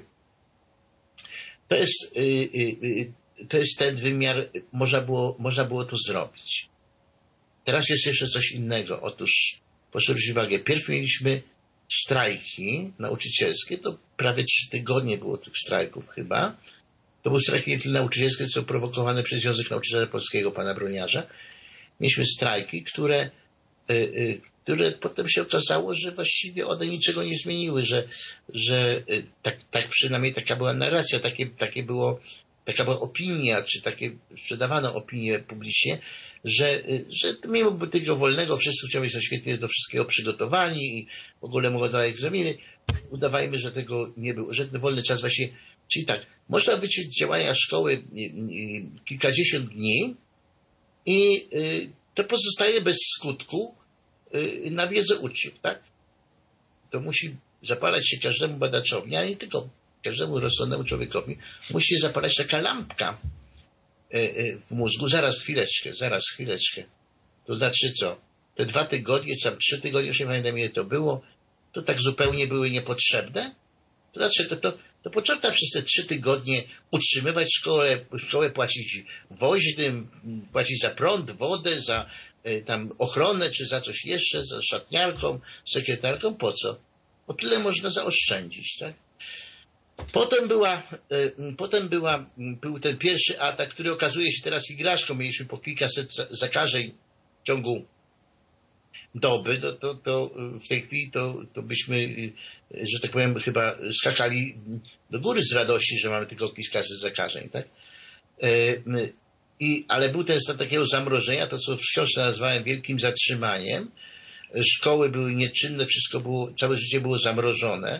To jest, yy, yy, to jest ten wymiar, można było, można było to zrobić. Teraz jest jeszcze coś innego. Otóż proszę zwrócić uwagę, pierw mieliśmy strajki nauczycielskie, to prawie trzy tygodnie było tych strajków chyba. To były strajki nie tylko nauczycielskie, co prowokowane przez Związek Nauczyciela Polskiego, pana Broniarza. Mieliśmy strajki, które, y, y, które potem się okazało, że właściwie one niczego nie zmieniły, że, że y, tak, tak przynajmniej taka była narracja, takie, takie było, taka była opinia, czy takie sprzedawano opinię publicznie, że, że mimo tego wolnego wszyscy uczniowie są świetnie do wszystkiego przygotowani i w ogóle mogą dawać egzaminy. Udawajmy, że tego nie było, że ten wolny czas właśnie, czyli tak, można wyciąć działania szkoły kilkadziesiąt dni i to pozostaje bez skutku na wiedzę uczniów, tak? To musi zapalać się każdemu badaczowi, a nie tylko każdemu rozsądnemu człowiekowi, musi się zapalać taka lampka w mózgu. Zaraz, chwileczkę, zaraz, chwileczkę. To znaczy co? Te dwa tygodnie, czy tam trzy tygodnie, już nie pamiętam ile to było, to tak zupełnie były niepotrzebne? To dlaczego? To, to potrzebna przez te trzy tygodnie utrzymywać szkołę, szkołę płacić woźnym, płacić za prąd, wodę, za y, tam ochronę, czy za coś jeszcze, za szatniarką, sekretarką, po co? O tyle można zaoszczędzić, tak? Potem była, potem była, był ten pierwszy atak, który okazuje się teraz igraszką. Mieliśmy po kilkaset zakażeń w ciągu doby. To, to, to w tej chwili to, to byśmy, że tak powiem, chyba skakali do góry z radości, że mamy tylko kilkaset zakażeń, tak? I, ale był ten stan takiego zamrożenia, to co w książce nazwałem wielkim zatrzymaniem. Szkoły były nieczynne, wszystko było, całe życie było zamrożone.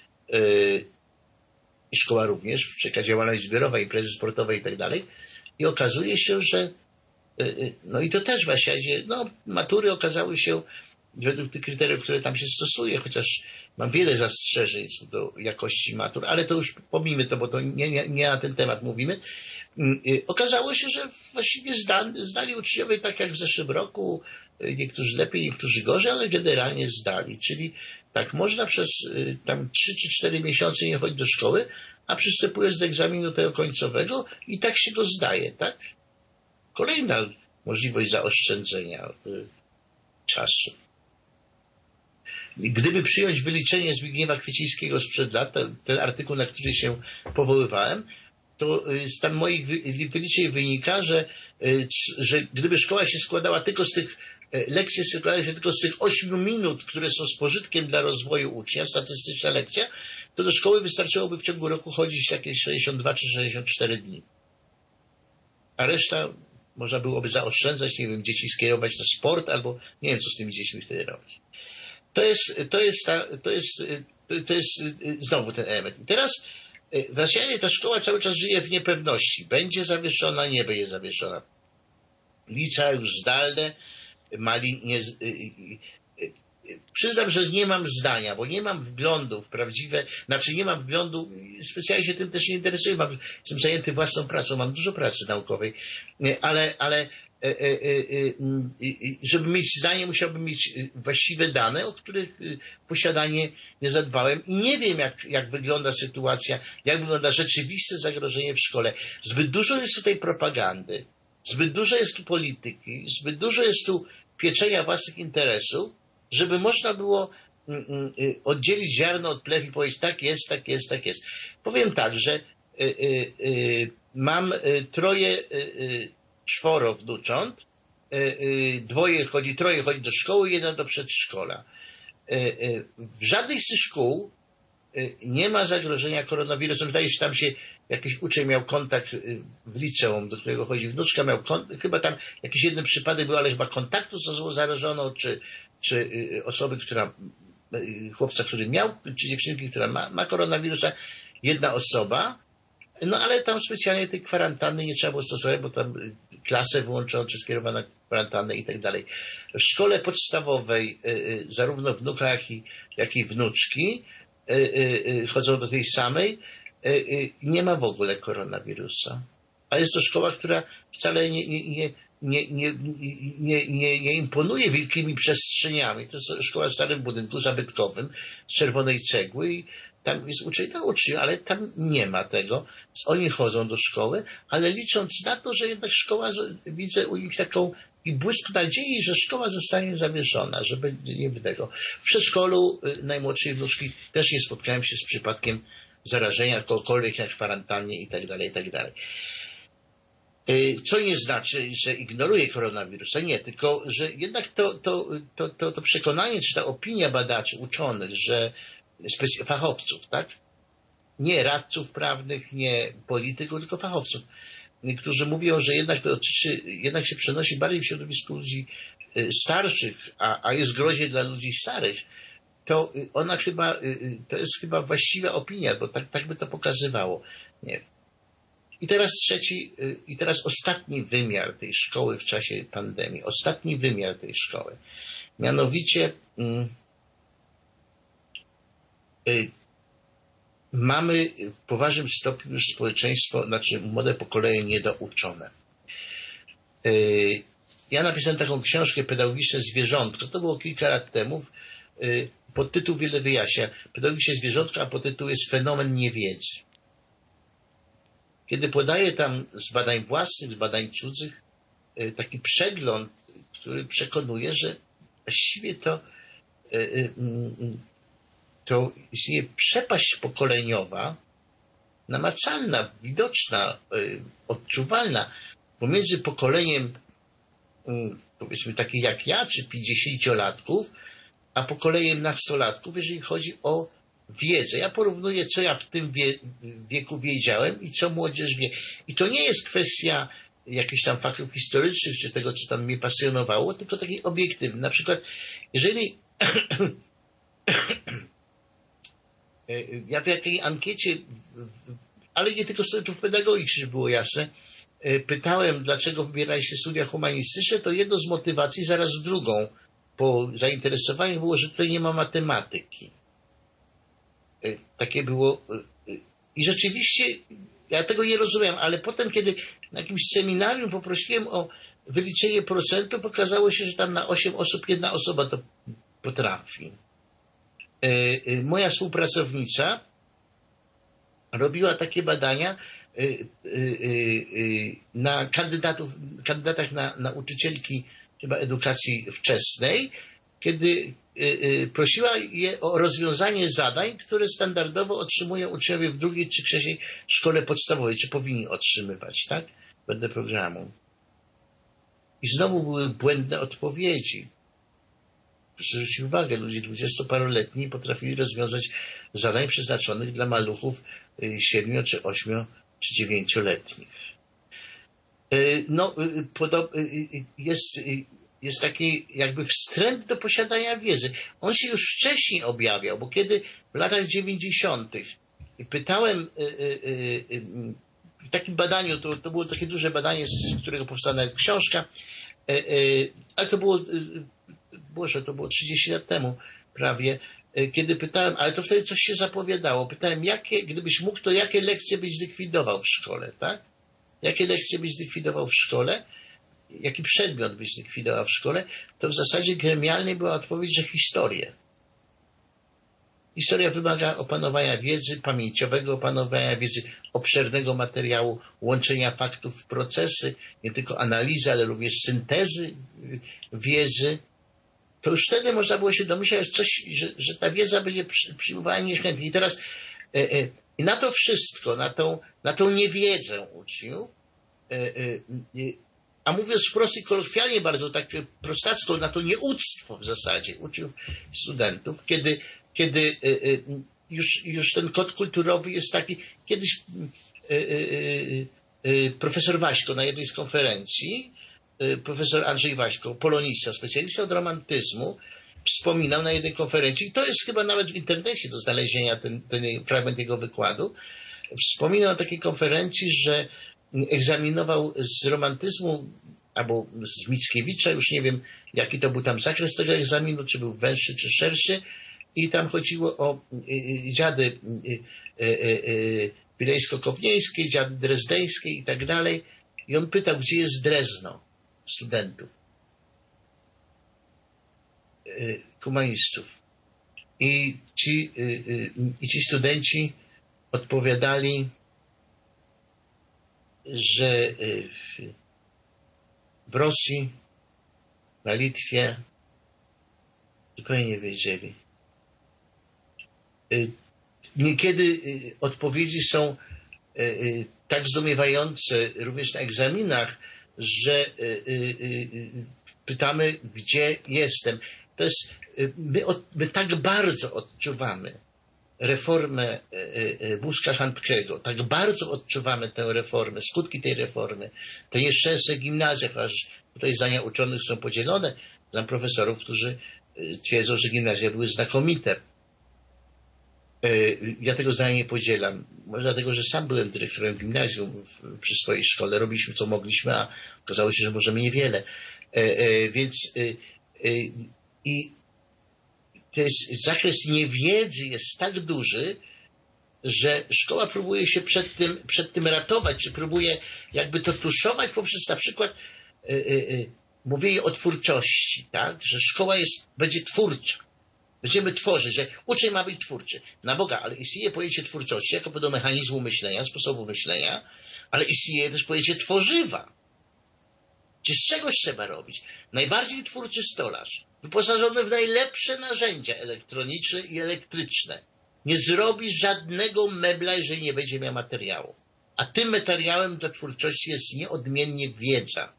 I szkoła również, czeka działalność zbiorowa, imprezy sportowe i tak dalej. I okazuje się, że no i to też właśnie, no matury okazały się według tych kryteriów, które tam się stosuje, chociaż mam wiele zastrzeżeń co do jakości matur, ale to już pomijmy to, bo to nie, nie, nie na ten temat mówimy. Okazało się, że właściwie zdali, zdali uczniowie tak jak w zeszłym roku, niektórzy lepiej, niektórzy gorzej, ale generalnie zdali. Czyli tak, można przez tam trzy czy cztery miesiące nie chodzić do szkoły, a przystępuje do egzaminu tego końcowego i tak się go zdaje, tak? Kolejna możliwość zaoszczędzenia czasu. Gdyby przyjąć wyliczenie Zbigniewa Kwiecińskiego sprzed lat, ten, ten artykuł, na który się powoływałem, to z tam moich wyliczeń wynika, że, że gdyby szkoła się składała tylko z tych lekcje składają się tylko z tych ośmiu minut, które są z pożytkiem dla rozwoju ucznia, statystyczna lekcja, to do szkoły wystarczyłoby w ciągu roku chodzić jakieś sześćdziesiąt dwa czy sześćdziesiąt cztery dni. A reszta można byłoby zaoszczędzać, nie wiem, dzieci skierować na sport, albo nie wiem, co z tymi dziećmi wtedy robić. To jest, to jest, ta, to jest, to jest znowu ten element. I teraz w Rosjanie ta szkoła cały czas żyje w niepewności. Będzie zawieszona, nie będzie zawieszona. Licea już zdalne, mali nie, przyznam, że nie mam zdania, bo nie mam wglądu w prawdziwe, znaczy nie mam wglądu, specjalnie się tym też nie interesuję, mam, jestem zajęty własną pracą, mam dużo pracy naukowej, ale, ale żeby mieć zdanie, musiałbym mieć właściwe dane, o których posiadanie nie zadbałem. I nie wiem, jak, jak wygląda sytuacja, jak wygląda rzeczywiste zagrożenie w szkole. Zbyt dużo jest tutaj propagandy, zbyt dużo jest tu polityki, zbyt dużo jest tu pieczenia własnych interesów, żeby można było oddzielić ziarno od plew i powiedzieć, tak jest, tak jest, tak jest. Powiem tak, że mam troje, czworo wnucząt, dwoje chodzi, troje chodzi do szkoły, jeden do przedszkola. W żadnej z tych szkół nie ma zagrożenia koronawirusem. Zdaje się, tam się jakiś uczeń miał kontakt w liceum, do którego chodzi wnuczka, miał kontakt, chyba tam jakiś jeden przypadek był, ale chyba kontaktu z osobą zarażoną, czy, czy osoby, która, chłopca, który miał, czy dziewczynki, która ma, ma koronawirusa, jedna osoba. No ale tam specjalnie tej kwarantanny nie trzeba było stosować, bo tam klasę wyłączono, czy skierowano na kwarantannę i tak dalej. W szkole podstawowej zarówno wnuka, jak i, jak i wnuczki chodzą do tej samej. Nie ma w ogóle koronawirusa. A jest to szkoła, która wcale nie, nie, nie, nie, nie, nie, nie, nie imponuje wielkimi przestrzeniami. To jest szkoła w starym budynku zabytkowym z czerwonej cegły i tam jest uczeń na uczniów, ale tam nie ma tego. Oni chodzą do szkoły, ale licząc na to, że jednak szkoła, widzę u nich taką i błysk nadziei, że szkoła zostanie zawieszona, że będzie nie tego. W przedszkolu najmłodszej wnuczki też nie spotkałem się z przypadkiem zarażenia kogokolwiek na kwarantannie i tak dalej, i tak dalej. Co nie znaczy, że ignoruje koronawirusa, nie, tylko że jednak to, to, to, to, to przekonanie, czy ta opinia badaczy, uczonych, że fachowców, tak? Nie radców prawnych, nie polityków, tylko fachowców, którzy mówią, że jednak to dotyczy, jednak się przenosi bardziej w środowisku ludzi starszych, a, a jest groźnie dla ludzi starych, to ona chyba, to jest chyba właściwa opinia, bo tak, tak by to pokazywało. Nie. I teraz trzeci, i teraz ostatni wymiar tej szkoły w czasie pandemii, ostatni wymiar tej szkoły. Mianowicie mm, y, mamy w poważnym stopniu już społeczeństwo, znaczy młode pokolenie niedouczone. Y, ja napisałem taką książkę Pedagogiczne zwierzątko, to było kilka lat temu, y, podtytuł wiele wyjaśnia. Pedagogiczne zwierzątko, a podtytuł jest Fenomen niewiedzy. Kiedy podaję tam z badań własnych, z badań cudzych, taki przegląd, który przekonuje, że właściwie to, to istnieje przepaść pokoleniowa, namacalna, widoczna, odczuwalna pomiędzy pokoleniem, powiedzmy takich jak ja, czy pięćdziesięciolatków, a pokoleniem nastolatków, jeżeli chodzi o wiedzę. Ja porównuję, co ja w tym wie, wieku wiedziałem i co młodzież wie. I to nie jest kwestia jakichś tam faktów historycznych, czy tego, co tam mnie pasjonowało, tylko taki obiektywny. Na przykład, jeżeli ja w jakiej ankiecie, ale nie tylko studentów pedagogicznych, było jasne, pytałem, dlaczego wybieraliście studia humanistyczne, to jedno z motywacji, zaraz drugą po zainteresowaniu było, że tutaj nie ma matematyki. Takie było. I rzeczywiście ja tego nie rozumiem, ale potem, kiedy na jakimś seminarium poprosiłem o wyliczenie procentów, okazało się, że tam na osiem osób jedna osoba to potrafi. Moja współpracownica robiła takie badania na kandydatów, kandydatach na nauczycielki chyba edukacji wczesnej, kiedy prosiła je o rozwiązanie zadań, które standardowo otrzymują uczniowie w drugiej czy trzeciej szkole podstawowej, czy powinni otrzymywać, tak? Wedle programu. I znowu były błędne odpowiedzi. Proszę zwrócić uwagę, ludzie dwudziestoparoletni potrafili rozwiązać zadań przeznaczonych dla maluchów siedmiu, czy ośmiu, czy dziewięcioletnich. No, jest... jest taki jakby wstręt do posiadania wiedzy. On się już wcześniej objawiał, bo kiedy w latach dziewięćdziesiątych pytałem w takim badaniu, to, to było takie duże badanie, z którego powstała nawet książka, ale to było, Boże, to było trzydzieści lat temu prawie, kiedy pytałem, ale to wtedy coś się zapowiadało. Pytałem, jakie, gdybyś mógł, to jakie lekcje byś zlikwidował w szkole, tak? Jakie lekcje byś zlikwidował w szkole? jaki przedmiot by zlikwidował w szkole, to w zasadzie gremialnej była odpowiedź, że historię. Historia wymaga opanowania wiedzy, pamięciowego opanowania wiedzy, obszernego materiału, łączenia faktów w procesy, nie tylko analizy, ale również syntezy wiedzy. To już wtedy można było się domyślać, że, coś, że, że ta wiedza będzie przyjmowana niechętnie. I teraz e, e, na to wszystko, na tą, na tą niewiedzę uczniów, e, e, e, a mówiąc wprost i kolokwialnie bardzo tak prostacko, na to nieuctwo w zasadzie uczniów i studentów, kiedy kiedy już, już ten kod kulturowy jest taki. Kiedyś profesor Waśko na jednej z konferencji, profesor Andrzej Waśko, polonista, specjalista od romantyzmu, wspominał na jednej konferencji, i to jest chyba nawet w internecie do znalezienia ten, ten fragment jego wykładu, wspominał na takiej konferencji, że egzaminował z romantyzmu albo z Mickiewicza, już nie wiem jaki to był tam zakres tego egzaminu, czy był węższy, czy szerszy, i tam chodziło o dziady wilejsko-kownieńskie, dziady drezdeńskie i tak dalej. I on pytał, gdzie jest Drezno studentów, humanistów. I ci, i ci studenci odpowiadali, że w Rosji, na Litwie zupełnie nie wiedzieli. Niekiedy odpowiedzi są tak zdumiewające również na egzaminach, że pytamy, gdzie jestem. To jest, my, my tak bardzo odczuwamy reformę wózka Handkego, tak bardzo odczuwamy tę reformę, skutki tej reformy, te nieszczęsne gimnazja, chociaż tutaj zdania uczonych są podzielone. Znam profesorów, którzy twierdzą, że gimnazja były znakomite. Ja tego zdania nie podzielam. Może dlatego, że sam byłem dyrektorem gimnazjum w, przy swojej szkole. Robiliśmy co mogliśmy, a okazało się, że możemy niewiele. E, e, więc e, e, i to jest, zakres niewiedzy jest tak duży, że szkoła próbuje się przed tym, przed tym ratować, czy próbuje jakby to tuszować poprzez na przykład e, e, mówienie o twórczości, tak? Że szkoła jest, będzie twórcza. Będziemy tworzyć, że uczeń ma być twórczy. Na Boga, ale istnieje pojęcie twórczości jako do mechanizmu myślenia, sposobu myślenia, ale istnieje też pojęcie tworzywa. Czy z czegoś trzeba robić? Najbardziej twórczy stolarz, wyposażony w najlepsze narzędzia elektroniczne i elektryczne, nie zrobi żadnego mebla, jeżeli nie będzie miał materiału. A tym materiałem dla twórczości jest nieodmiennie wiedza.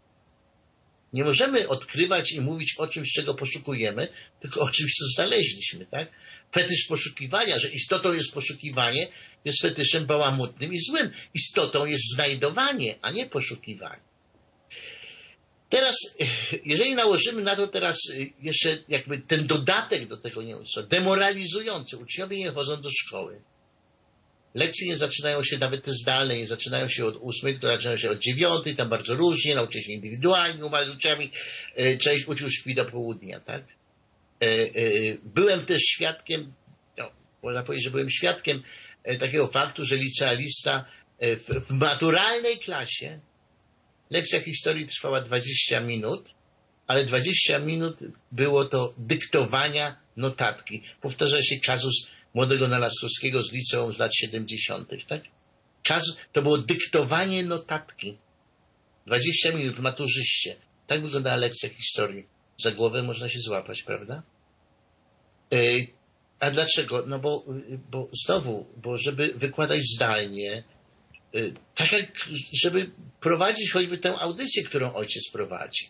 Nie możemy odkrywać i mówić o czymś, czego poszukujemy, tylko o czymś, co znaleźliśmy, tak? Fetysz poszukiwania, że istotą jest poszukiwanie, jest fetyszem bałamutnym i złym. Istotą jest znajdowanie, a nie poszukiwanie. Teraz, jeżeli nałożymy na to teraz jeszcze jakby ten dodatek do tego nieuctwa, demoralizujący, uczniowie nie chodzą do szkoły. Lekcje nie zaczynają się, nawet te zdalne, nie zaczynają się od ósmej, które zaczynają się od dziewiątej, tam bardzo różnie, nauczy się indywidualnie, umawiać z uczniami, część uczniów śpi do południa, tak? Byłem też świadkiem, no, można powiedzieć, że byłem świadkiem takiego faktu, że licealista w, w maturalnej klasie lekcja historii trwała dwadzieścia minut, ale dwadzieścia minut było to dyktowania notatki. Powtarza się kazus młodego Nalaskowskiego z liceum z lat siedemdziesiątych, tak? Kazus, to było dyktowanie notatki. dwadzieścia minut maturzyście. Tak wyglądała lekcja historii. Za głowę można się złapać, prawda? Yy, a dlaczego? No bo, bo znowu, bo żeby wykładać zdalnie, yy, tak jak żeby prowadzić choćby tę audycję, którą ojciec prowadzi,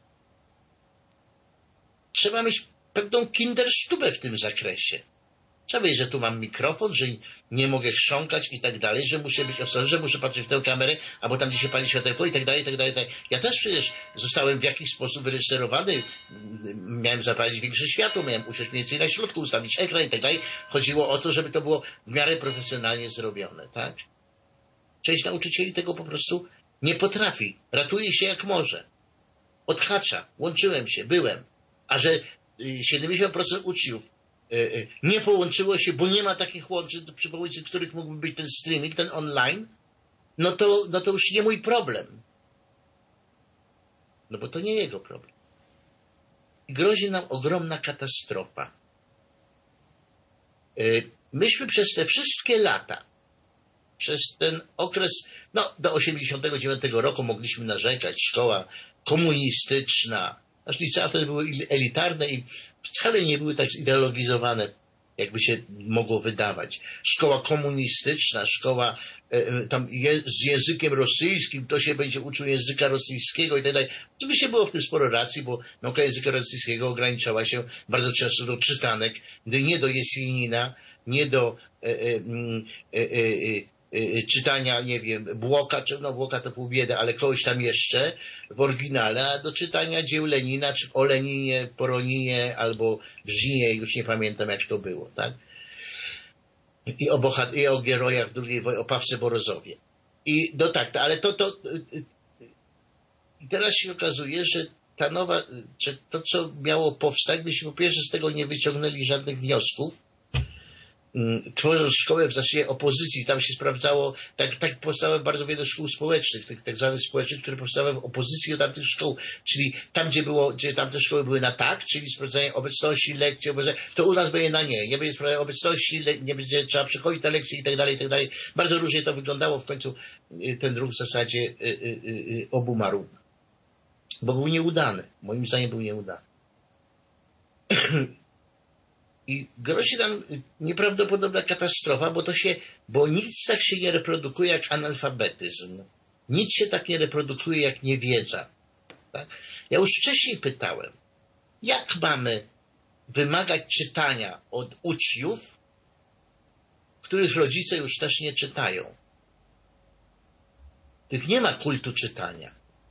trzeba mieć pewną kindersztubę w tym zakresie. Trzeba wiedzieć, że tu mam mikrofon, że nie mogę chrząkać i tak dalej, że muszę być ostrożny, że muszę patrzeć w tę kamerę, albo tam, gdzie się pali światełko i tak dalej, i tak dalej. Ja też przecież zostałem w jakiś sposób wyreżyserowany, miałem zapalić większe światło, miałem usiąść mniej więcej na środku, ustawić ekran i tak dalej. Chodziło o to, żeby to było w miarę profesjonalnie zrobione, tak? Część nauczycieli tego po prostu nie potrafi. Ratuje się jak może. Odhacza. Łączyłem się, byłem. A że siedemdziesiąt procent uczniów nie połączyło się, bo nie ma takich łączeń, przy pomocy których mógłby być ten streaming, ten online, no to, no to już nie mój problem. No bo to nie jego problem. I grozi nam ogromna katastrofa. Myśmy przez te wszystkie lata, przez ten okres, no do osiemdziesiątego dziewiątego roku mogliśmy narzekać, szkoła komunistyczna, aż licea wtedy były elitarne i wcale nie były tak zideologizowane, jakby się mogło wydawać. Szkoła komunistyczna, szkoła e, tam je, z językiem rosyjskim, to się będzie uczył języka rosyjskiego i tak dalej. Oczywiście było w tym sporo racji, bo nauka języka rosyjskiego ograniczała się bardzo często do czytanek, nie do Jesenina, nie do e, e, e, e, czytania, nie wiem, Błoka, czy no Błoka to pół biedy, ale kogoś tam jeszcze w oryginale, a do czytania dzieł Lenina, czy o Leninie, Poroninie, albo w Żinie, już nie pamiętam jak to było, tak? I o, bohat- i o herojach drugiej wojny, o Pawce Borozowie. I no tak, ale to, to i teraz się okazuje, że ta nowa, że to, co miało powstać, myśmy po pierwsze z tego nie wyciągnęli żadnych wniosków, tworząc szkołę w zasadzie opozycji, tam się sprawdzało, tak, tak powstało bardzo wiele szkół społecznych, tych tak zwanych społecznych, które powstały w opozycji do tamtych szkół, czyli tam, gdzie było, gdzie tamte szkoły były na tak, czyli sprawdzanie obecności, lekcji, to u nas będzie na nie, nie będzie sprawdzania obecności, nie będzie trzeba przychodzić na lekcje i tak dalej, i tak dalej. Bardzo różnie to wyglądało, w końcu ten ruch w zasadzie obumarł, bo był nieudany, moim zdaniem był nieudany. I grozi nam nieprawdopodobna katastrofa, bo to się, bo nic tak się nie reprodukuje jak analfabetyzm. Nic się tak nie reprodukuje jak niewiedza. Tak? Ja już wcześniej pytałem, jak mamy wymagać czytania od uczniów, których rodzice już też nie czytają. Tych nie ma kultu czytania.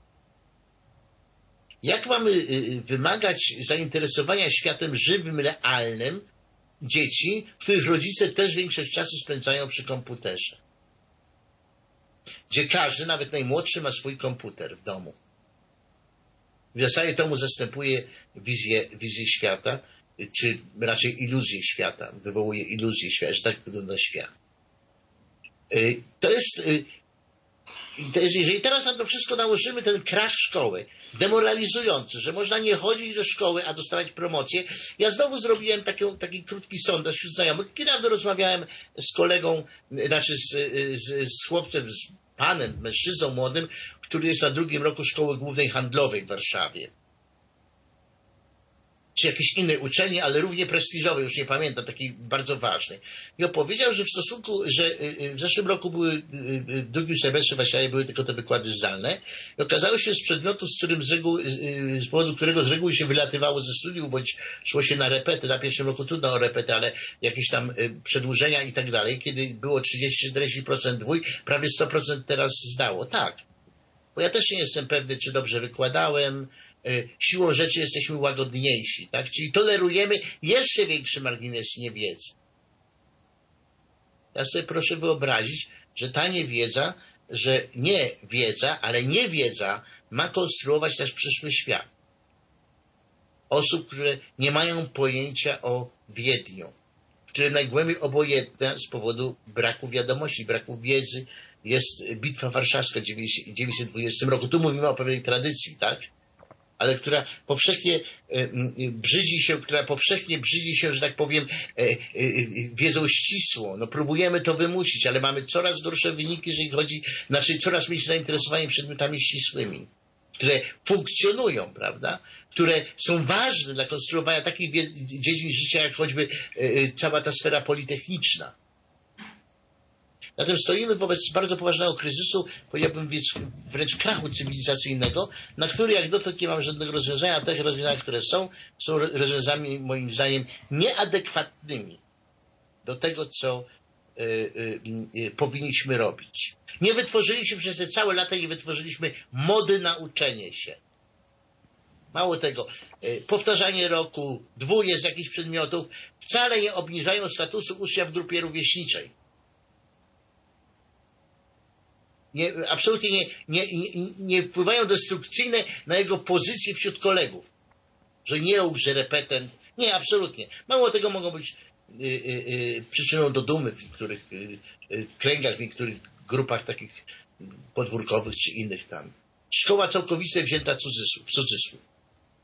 Jak mamy wymagać zainteresowania światem żywym, realnym dzieci, których rodzice też większość czasu spędzają przy komputerze? Gdzie każdy, nawet najmłodszy, ma swój komputer w domu. W zasadzie to mu zastępuje wizję, wizję świata, czy raczej iluzję świata, wywołuje iluzję świata, że tak wygląda świat. To jest... Jeżeli teraz na to wszystko nałożymy ten krach szkoły, demoralizujący, że można nie chodzić do szkoły, a dostawać promocję, ja znowu zrobiłem taki, taki krótki sondaż wśród znajomych. Kiedy rozmawiałem z kolegą, znaczy z, z, z chłopcem, z panem, mężczyzną młodym, który jest na drugim roku Szkoły Głównej Handlowej w Warszawie. Czy jakiejś innej uczelni, ale równie prestiżowej, już nie pamiętam, takiej bardzo ważnej. I opowiedział, że w stosunku, że w zeszłym roku były, w drugim semestrze właściwie były tylko te wykłady zdalne i okazało się z przedmiotu, z którym z reguły, z powodu którego z reguły się wylatywało ze studiów, bądź szło się na repety, na pierwszym roku trudno o repety, ale jakieś tam przedłużenia i tak dalej, kiedy było trzydzieści do czterdziestu procent dwój, prawie sto procent teraz zdało. Tak. Bo ja też nie jestem pewny, czy dobrze wykładałem, siłą rzeczy jesteśmy łagodniejsi, tak? Czyli tolerujemy jeszcze większy margines niewiedzy. Ja sobie proszę wyobrazić, że ta niewiedza, że nie wiedza, ale niewiedza ma konstruować nasz przyszły świat. Osób, które nie mają pojęcia o Wiedniu, które najgłębiej obojętne z powodu braku wiadomości, braku wiedzy jest Bitwa Warszawska w dziewięćset dwudziestym roku. Tu mówimy o pewnej tradycji, tak? Ale która powszechnie brzydzi się, która powszechnie brzydzi się, że tak powiem, wiedzą ścisłą. No próbujemy to wymusić, ale mamy coraz gorsze wyniki, jeżeli chodzi, znaczy coraz mniejsze zainteresowanie przedmiotami ścisłymi, które funkcjonują, prawda? Które są ważne dla konstruowania takich dziedzin życia, jak choćby cała ta sfera politechniczna. Zatem stoimy wobec bardzo poważnego kryzysu, powiedziałbym wręcz krachu cywilizacyjnego, na który jak dotąd nie mam żadnego rozwiązania, a te rozwiązania, które są, są rozwiązaniami moim zdaniem nieadekwatnymi do tego, co y, y, y, powinniśmy robić. Nie wytworzyliśmy przez te całe lata, nie wytworzyliśmy mody na uczenie się. Mało tego, powtarzanie roku, dwóje z jakichś przedmiotów wcale nie obniżają statusu ucznia w grupie rówieśniczej. Nie, absolutnie nie, nie, nie, nie wpływają destrukcyjne na jego pozycję wśród kolegów. Że nie uk, że repetent. Nie, absolutnie. Mało tego mogą być y, y, y, przyczyną do dumy w niektórych y, y, kręgach, w niektórych grupach takich podwórkowych czy innych tam. Szkoła całkowicie wzięta cudzysłów, w cudzysłów.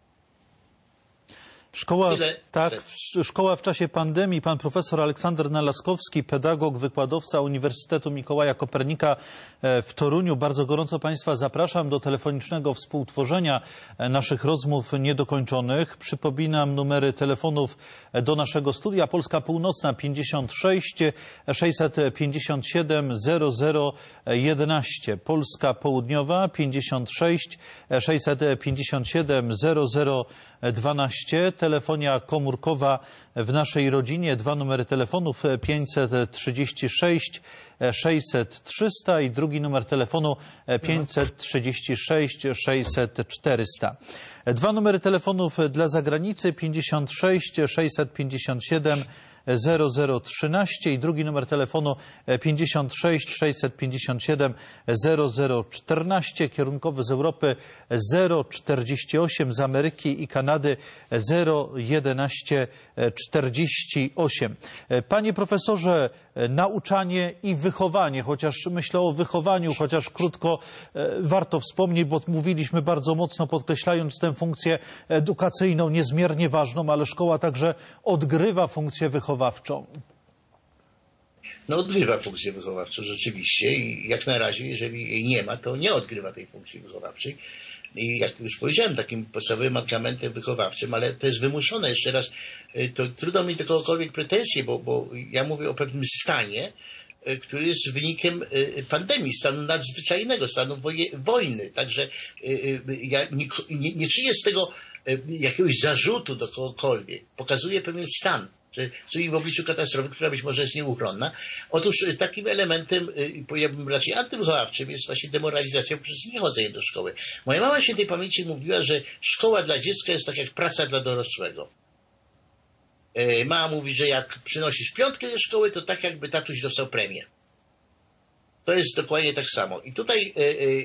Szkoła, Tyle. tak, w- szkoła w czasie pandemii. Pan profesor Aleksander Nalaskowski, pedagog, wykładowca Uniwersytetu Mikołaja Kopernika e, w Toruniu. Bardzo gorąco Państwa zapraszam do telefonicznego współtworzenia e, naszych rozmów niedokończonych. Przypominam numery telefonów e, do naszego studia. Polska Północna pięćdziesiąt sześć sześćset pięćdziesiąt siedem zero zero jedenaście. Polska Południowa pięćdziesiąt sześć sześćset pięćdziesiąt siedem zero zero dwanaście. Telefonia komórkowa w naszej rodzinie, dwa numery telefonów pięćset trzydzieści sześć sześćset trzysta i drugi numer telefonu pięćset trzydzieści sześć sześćset czterysta. Dwa numery telefonów dla zagranicy pięćdziesiąt sześć sześćset pięćdziesiąt siedem zero zero trzynaście i drugi numer telefonu pięćdziesiąt sześć sześćset pięćdziesiąt siedem zero zero czternaście, kierunkowy z Europy zero czterdzieści osiem, z Ameryki i Kanady zero jedenaście czterdzieści osiem. Panie profesorze, nauczanie i wychowanie, chociaż myślę o wychowaniu, chociaż krótko warto wspomnieć, bo mówiliśmy bardzo mocno, podkreślając tę funkcję edukacyjną, niezmiernie ważną, ale szkoła także odgrywa funkcję wychowawczą. No odgrywa funkcję wychowawczą rzeczywiście i jak na razie, jeżeli jej nie ma, to nie odgrywa tej funkcji wychowawczej. I jak już powiedziałem, takim podstawowym mankamentem wychowawczym, ale to jest wymuszone, jeszcze raz, to trudno mi do kogokolwiek pretensje, bo, bo ja mówię o pewnym stanie, który jest wynikiem pandemii, stanu nadzwyczajnego, stanu woje, wojny. Także ja nie, nie, nie czynię z tego jakiegoś zarzutu do kogokolwiek. Pokazuję pewien stan, że stoimy w obliczu katastrofy, która być może jest nieuchronna. Otóż takim elementem, ja bym raczej antywychowawczym, jest właśnie demoralizacja poprzez niechodzenie do szkoły. Moja mama świętej pamięci mówiła, że szkoła dla dziecka jest tak jak praca dla dorosłego. Mama mówi, że jak przynosisz piątkę do szkoły, to tak jakby tatuś dostał premię. To jest dokładnie tak samo. I tutaj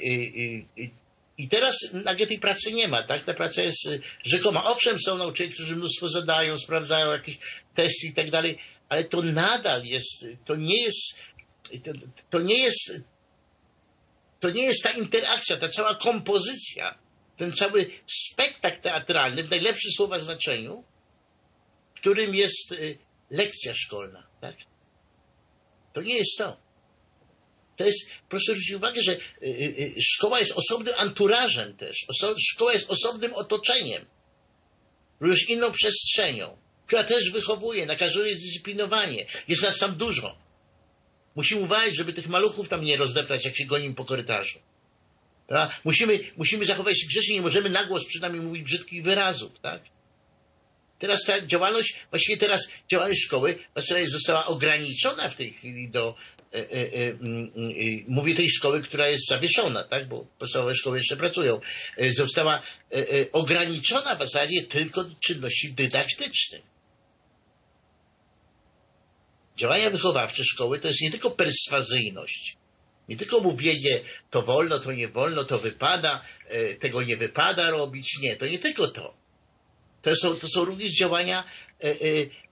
i teraz nagle tej pracy nie ma, tak? Ta praca jest rzekoma. Owszem, są nauczyciele, którzy mnóstwo zadają, sprawdzają jakieś testy i tak dalej, ale to nadal jest, to nie jest, to, to nie jest, to nie jest ta interakcja, ta cała kompozycja, ten cały spektakl teatralny w najlepszym słowa znaczeniu, w którym jest lekcja szkolna, tak? To nie jest to. To jest, proszę zwrócić uwagę, że szkoła jest osobnym anturażem też. Szkoła jest osobnym otoczeniem, również inną przestrzenią, która też wychowuje, nakazuje zdyscyplinowanie. Jest nas tam dużo. Musimy uważać, żeby tych maluchów tam nie rozdeptać, jak się gonimy po korytarzu. Prawda? Musimy, musimy zachować się grzecznie, nie możemy na głos przynajmniej mówić brzydkich wyrazów, tak? Teraz ta działalność, właściwie teraz działalność szkoły została ograniczona w tej chwili do, e, e, e, mówię tej szkoły, która jest zawieszona, tak, bo podstawowe szkoły jeszcze pracują, e, została e, e, ograniczona w zasadzie tylko do czynności dydaktycznych. Działania wychowawcze szkoły to jest nie tylko perswazyjność, nie tylko mówienie to wolno, to nie wolno, to wypada, e, tego nie wypada robić, nie, to nie tylko to. To są, to są również działania, e, e,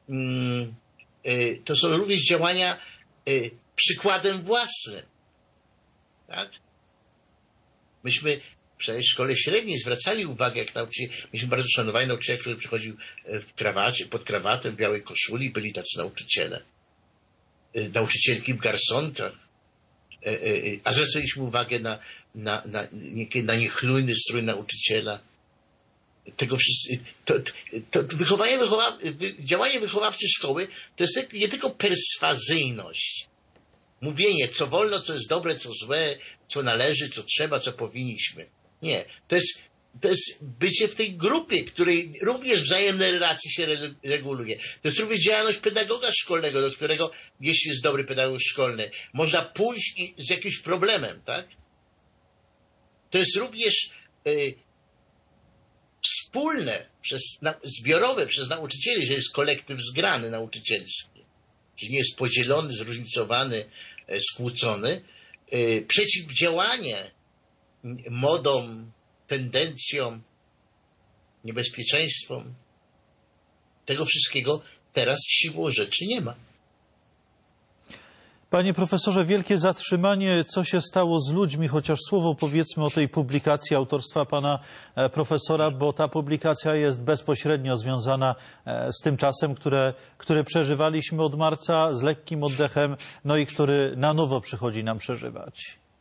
e, to są również działania e, przykładem własnym. Tak? Myśmy w szkole średniej zwracali uwagę, jak nauczyciele, myśmy bardzo szanowali nauczyciela, który przychodził w krawacie, pod krawatem, w białej koszuli, byli tacy nauczyciele. E, nauczycielki w garsonkach. E, e, a zwracaliśmy uwagę na, na, na, na niechlujny strój nauczyciela. Tego wszystkiego, to, to, to wychowanie, wychowa, działanie wychowawcze szkoły to jest nie tylko perswazyjność, mówienie, co wolno, co jest dobre, co złe, co należy, co trzeba, co powinniśmy. Nie, to jest, to jest bycie w tej grupie, której również wzajemne relacje się re, reguluje. To jest również działalność pedagoga szkolnego, do którego, jeśli jest dobry pedagog szkolny, można pójść i, z jakimś problemem, tak? To jest również y, wspólne, przez, na, zbiorowe przez nauczycieli, że jest kolektyw zgrany nauczycielski, że nie jest podzielony, zróżnicowany, e, skłócony, e, przeciwdziałanie modom, tendencjom, niebezpieczeństwom. Tego wszystkiego teraz siłą rzeczy nie ma. Panie profesorze, wielkie zatrzymanie. Co się stało z ludźmi? Chociaż słowo powiedzmy o tej publikacji autorstwa pana profesora, bo ta publikacja jest bezpośrednio związana z tym czasem, które, które przeżywaliśmy od marca z lekkim oddechem, no i który na nowo przychodzi nam przeżywać.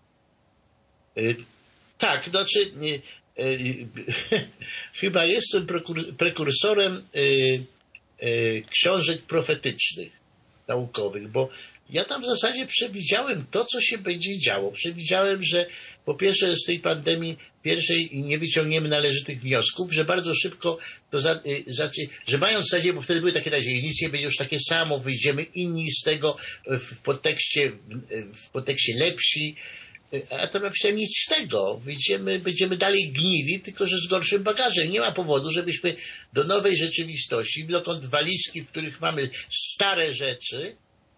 Tak, znaczy chyba jestem prekursorem książek profetycznych, naukowych, bo ja tam w zasadzie przewidziałem to, co się będzie działo. Przewidziałem, że po pierwsze z tej pandemii pierwszej nie wyciągniemy należytych wniosków, że bardzo szybko to za, za, że mając nadzieję, bo wtedy były takie nadzieje, nic nie będzie już takie samo, wyjdziemy inni z tego w podtekście, w podtekście lepsi, a to napisałem nic z tego. Wyjdziemy, będziemy dalej gnili, tylko że z gorszym bagażem. Nie ma powodu, żebyśmy do nowej rzeczywistości, dokąd walizki, w których mamy stare rzeczy,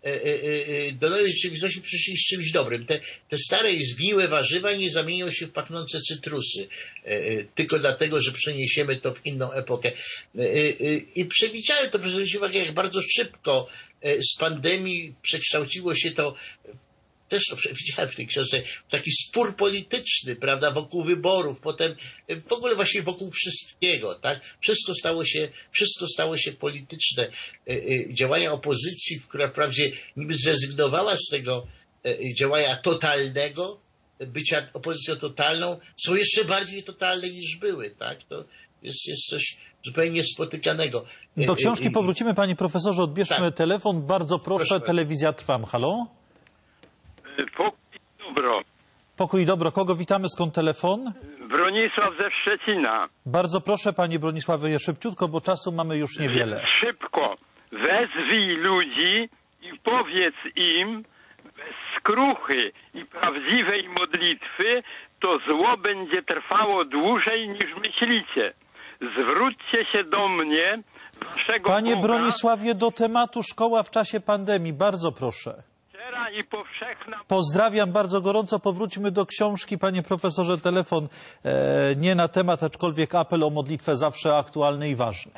do nowej rzeczywistości przyszli z czymś dobrym. Te, te stare i zgniłe warzywa nie zamienią się w pachnące cytrusy, tylko dlatego, że przeniesiemy to w inną epokę. I przewidziałem to, proszę zwrócić uwagę, jak bardzo szybko z pandemii przekształciło się to, też to przewidziałem w tej książce, taki spór polityczny, prawda, wokół wyborów, potem w ogóle właśnie wokół wszystkiego, tak? Wszystko stało się, wszystko stało się polityczne. Działania opozycji, która wprawdzie niby zrezygnowała z tego działania totalnego, bycia opozycją totalną, są jeszcze bardziej totalne niż były, tak? To jest, jest coś zupełnie niespotykanego. Do książki powrócimy, panie profesorze, odbierzmy tak. telefon. Bardzo proszę, proszę, telewizja Trwam. Halo? Pokój dobro. Pokój dobro. Kogo witamy? Skąd telefon? Bronisław ze Szczecina. Bardzo proszę, panie Bronisławie, szybciutko, bo czasu mamy już niewiele. Szybko. Wezwij ludzi i powiedz im, bez skruchy i prawdziwej modlitwy, to zło będzie trwało dłużej niż myślicie. Zwróćcie się do mnie, waszego Panie Boga. Bronisławie, do tematu szkoła w czasie pandemii. Bardzo proszę. I powszechna... Pozdrawiam bardzo gorąco. Powróćmy do książki. Panie profesorze, telefon e, nie na temat, aczkolwiek apel o modlitwę zawsze aktualny i ważny.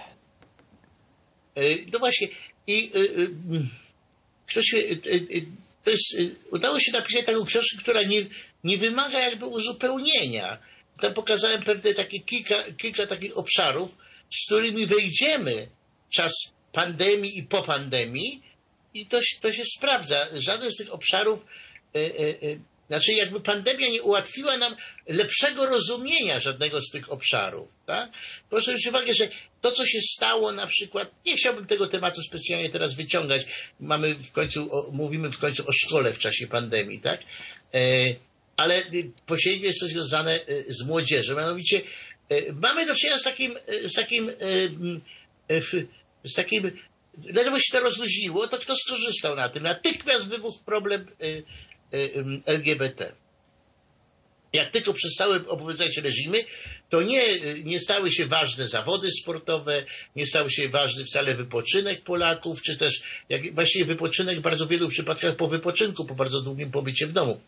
No właśnie. I ktoś, to jest, udało się napisać taką książkę, która nie, nie wymaga jakby uzupełnienia. Tam pokazałem pewne takie kilka, kilka takich obszarów, z którymi wejdziemy w czas pandemii i po pandemii. I to, to się sprawdza. Żaden z tych obszarów, e, e, znaczy jakby pandemia nie ułatwiła nam lepszego rozumienia żadnego z tych obszarów. Tak? Proszę zwrócić uwagę, że to, co się stało na przykład, nie chciałbym tego tematu specjalnie teraz wyciągać, mamy w końcu, o, mówimy w końcu o szkole w czasie pandemii, tak? E, ale pośrednio jest to związane z młodzieżą. Mianowicie e, mamy do czynienia z takim, z takim, e, e, z takim Dlaczego się to rozluźniło, to kto skorzystał na tym? Natychmiast wybuchł problem y, y, L G B T. Jak tylko przestały obowiązywać reżimy, to nie, nie stały się ważne zawody sportowe, nie stał się ważny wcale wypoczynek Polaków, czy też jak, właściwie wypoczynek w bardzo wielu przypadkach po wypoczynku, po bardzo długim pobycie w domu.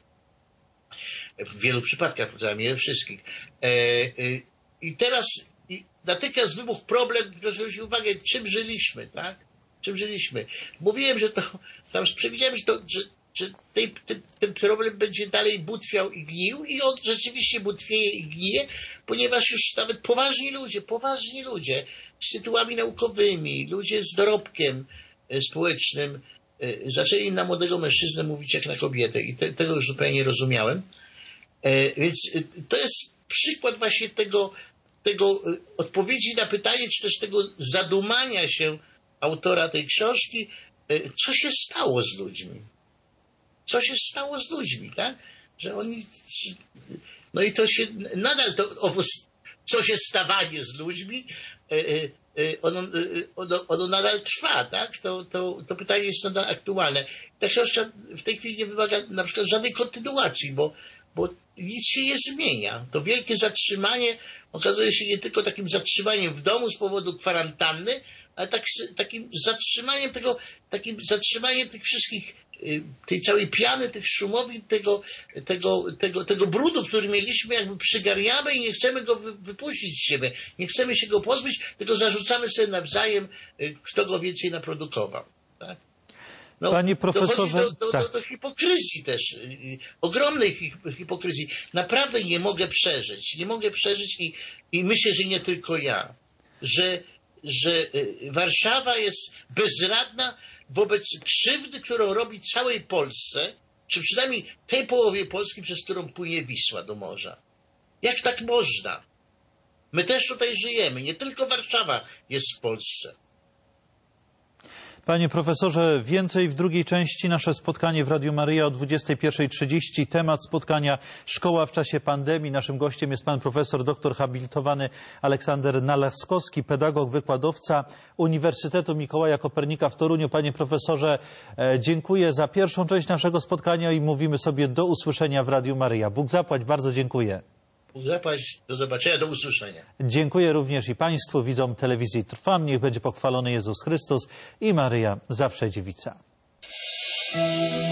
W wielu przypadkach, nie wszystkich. E, e, I teraz i natychmiast wybuchł problem, proszę zwrócić uwagę, czym żyliśmy, tak? Czym żyliśmy. Mówiłem, że to, tam przewidziałem, że, to, że, że tej, ten, ten problem będzie dalej butwiał i gnił i on rzeczywiście butwieje i gnije, ponieważ już nawet poważni ludzie, poważni ludzie z tytułami naukowymi, ludzie z dorobkiem społecznym zaczęli na młodego mężczyznę mówić jak na kobietę i te, tego już zupełnie nie rozumiałem. Więc to jest przykład właśnie tego, tego odpowiedzi na pytanie, czy też tego zadumania się autora tej książki, co się stało z ludźmi. Co się stało z ludźmi, tak? Że oni... No i to się nadal, to, owo, co się stawanie z ludźmi, ono, ono, ono nadal trwa, tak? To, to, to pytanie jest nadal aktualne. Ta książka w tej chwili nie wymaga na przykład żadnej kontynuacji, bo, bo nic się nie zmienia. To wielkie zatrzymanie okazuje się nie tylko takim zatrzymaniem w domu z powodu kwarantanny, ale tak, takim zatrzymaniem tego, takim zatrzymaniem tych wszystkich, tej całej piany, tych szumowin, tego, tego, tego, tego brudu, który mieliśmy, jakby przygarniamy i nie chcemy go wypuścić z siebie. Nie chcemy się go pozbyć, tylko zarzucamy sobie nawzajem, kto go więcej naprodukował. Tak? No, Panie profesorze, dochodzi do, do, tak. do, do hipokryzji też, ogromnej hipokryzji. Naprawdę nie mogę przeżyć, nie mogę przeżyć i, i myślę, że nie tylko ja, że, że Warszawa jest bezradna wobec krzywdy, którą robi całej Polsce, czy przynajmniej tej połowie Polski, przez którą płynie Wisła do morza. Jak tak można? My też tutaj żyjemy, nie tylko Warszawa jest w Polsce. Panie profesorze, więcej w drugiej części. Nasze spotkanie w Radiu Maryja o dwudziestej pierwszej trzydzieści. Temat spotkania Szkoła w czasie pandemii. Naszym gościem jest pan profesor doktor habilitowany Aleksander Nalaskowski, pedagog, wykładowca Uniwersytetu Mikołaja Kopernika w Toruniu. Panie profesorze, dziękuję za pierwszą część naszego spotkania i mówimy sobie do usłyszenia w Radiu Maryja. Bóg zapłać, bardzo dziękuję. Zapaść, do zobaczenia, do usłyszenia. Dziękuję również i Państwu, widzom telewizji Trwam. Niech będzie pochwalony Jezus Chrystus i Maryja zawsze dziewica.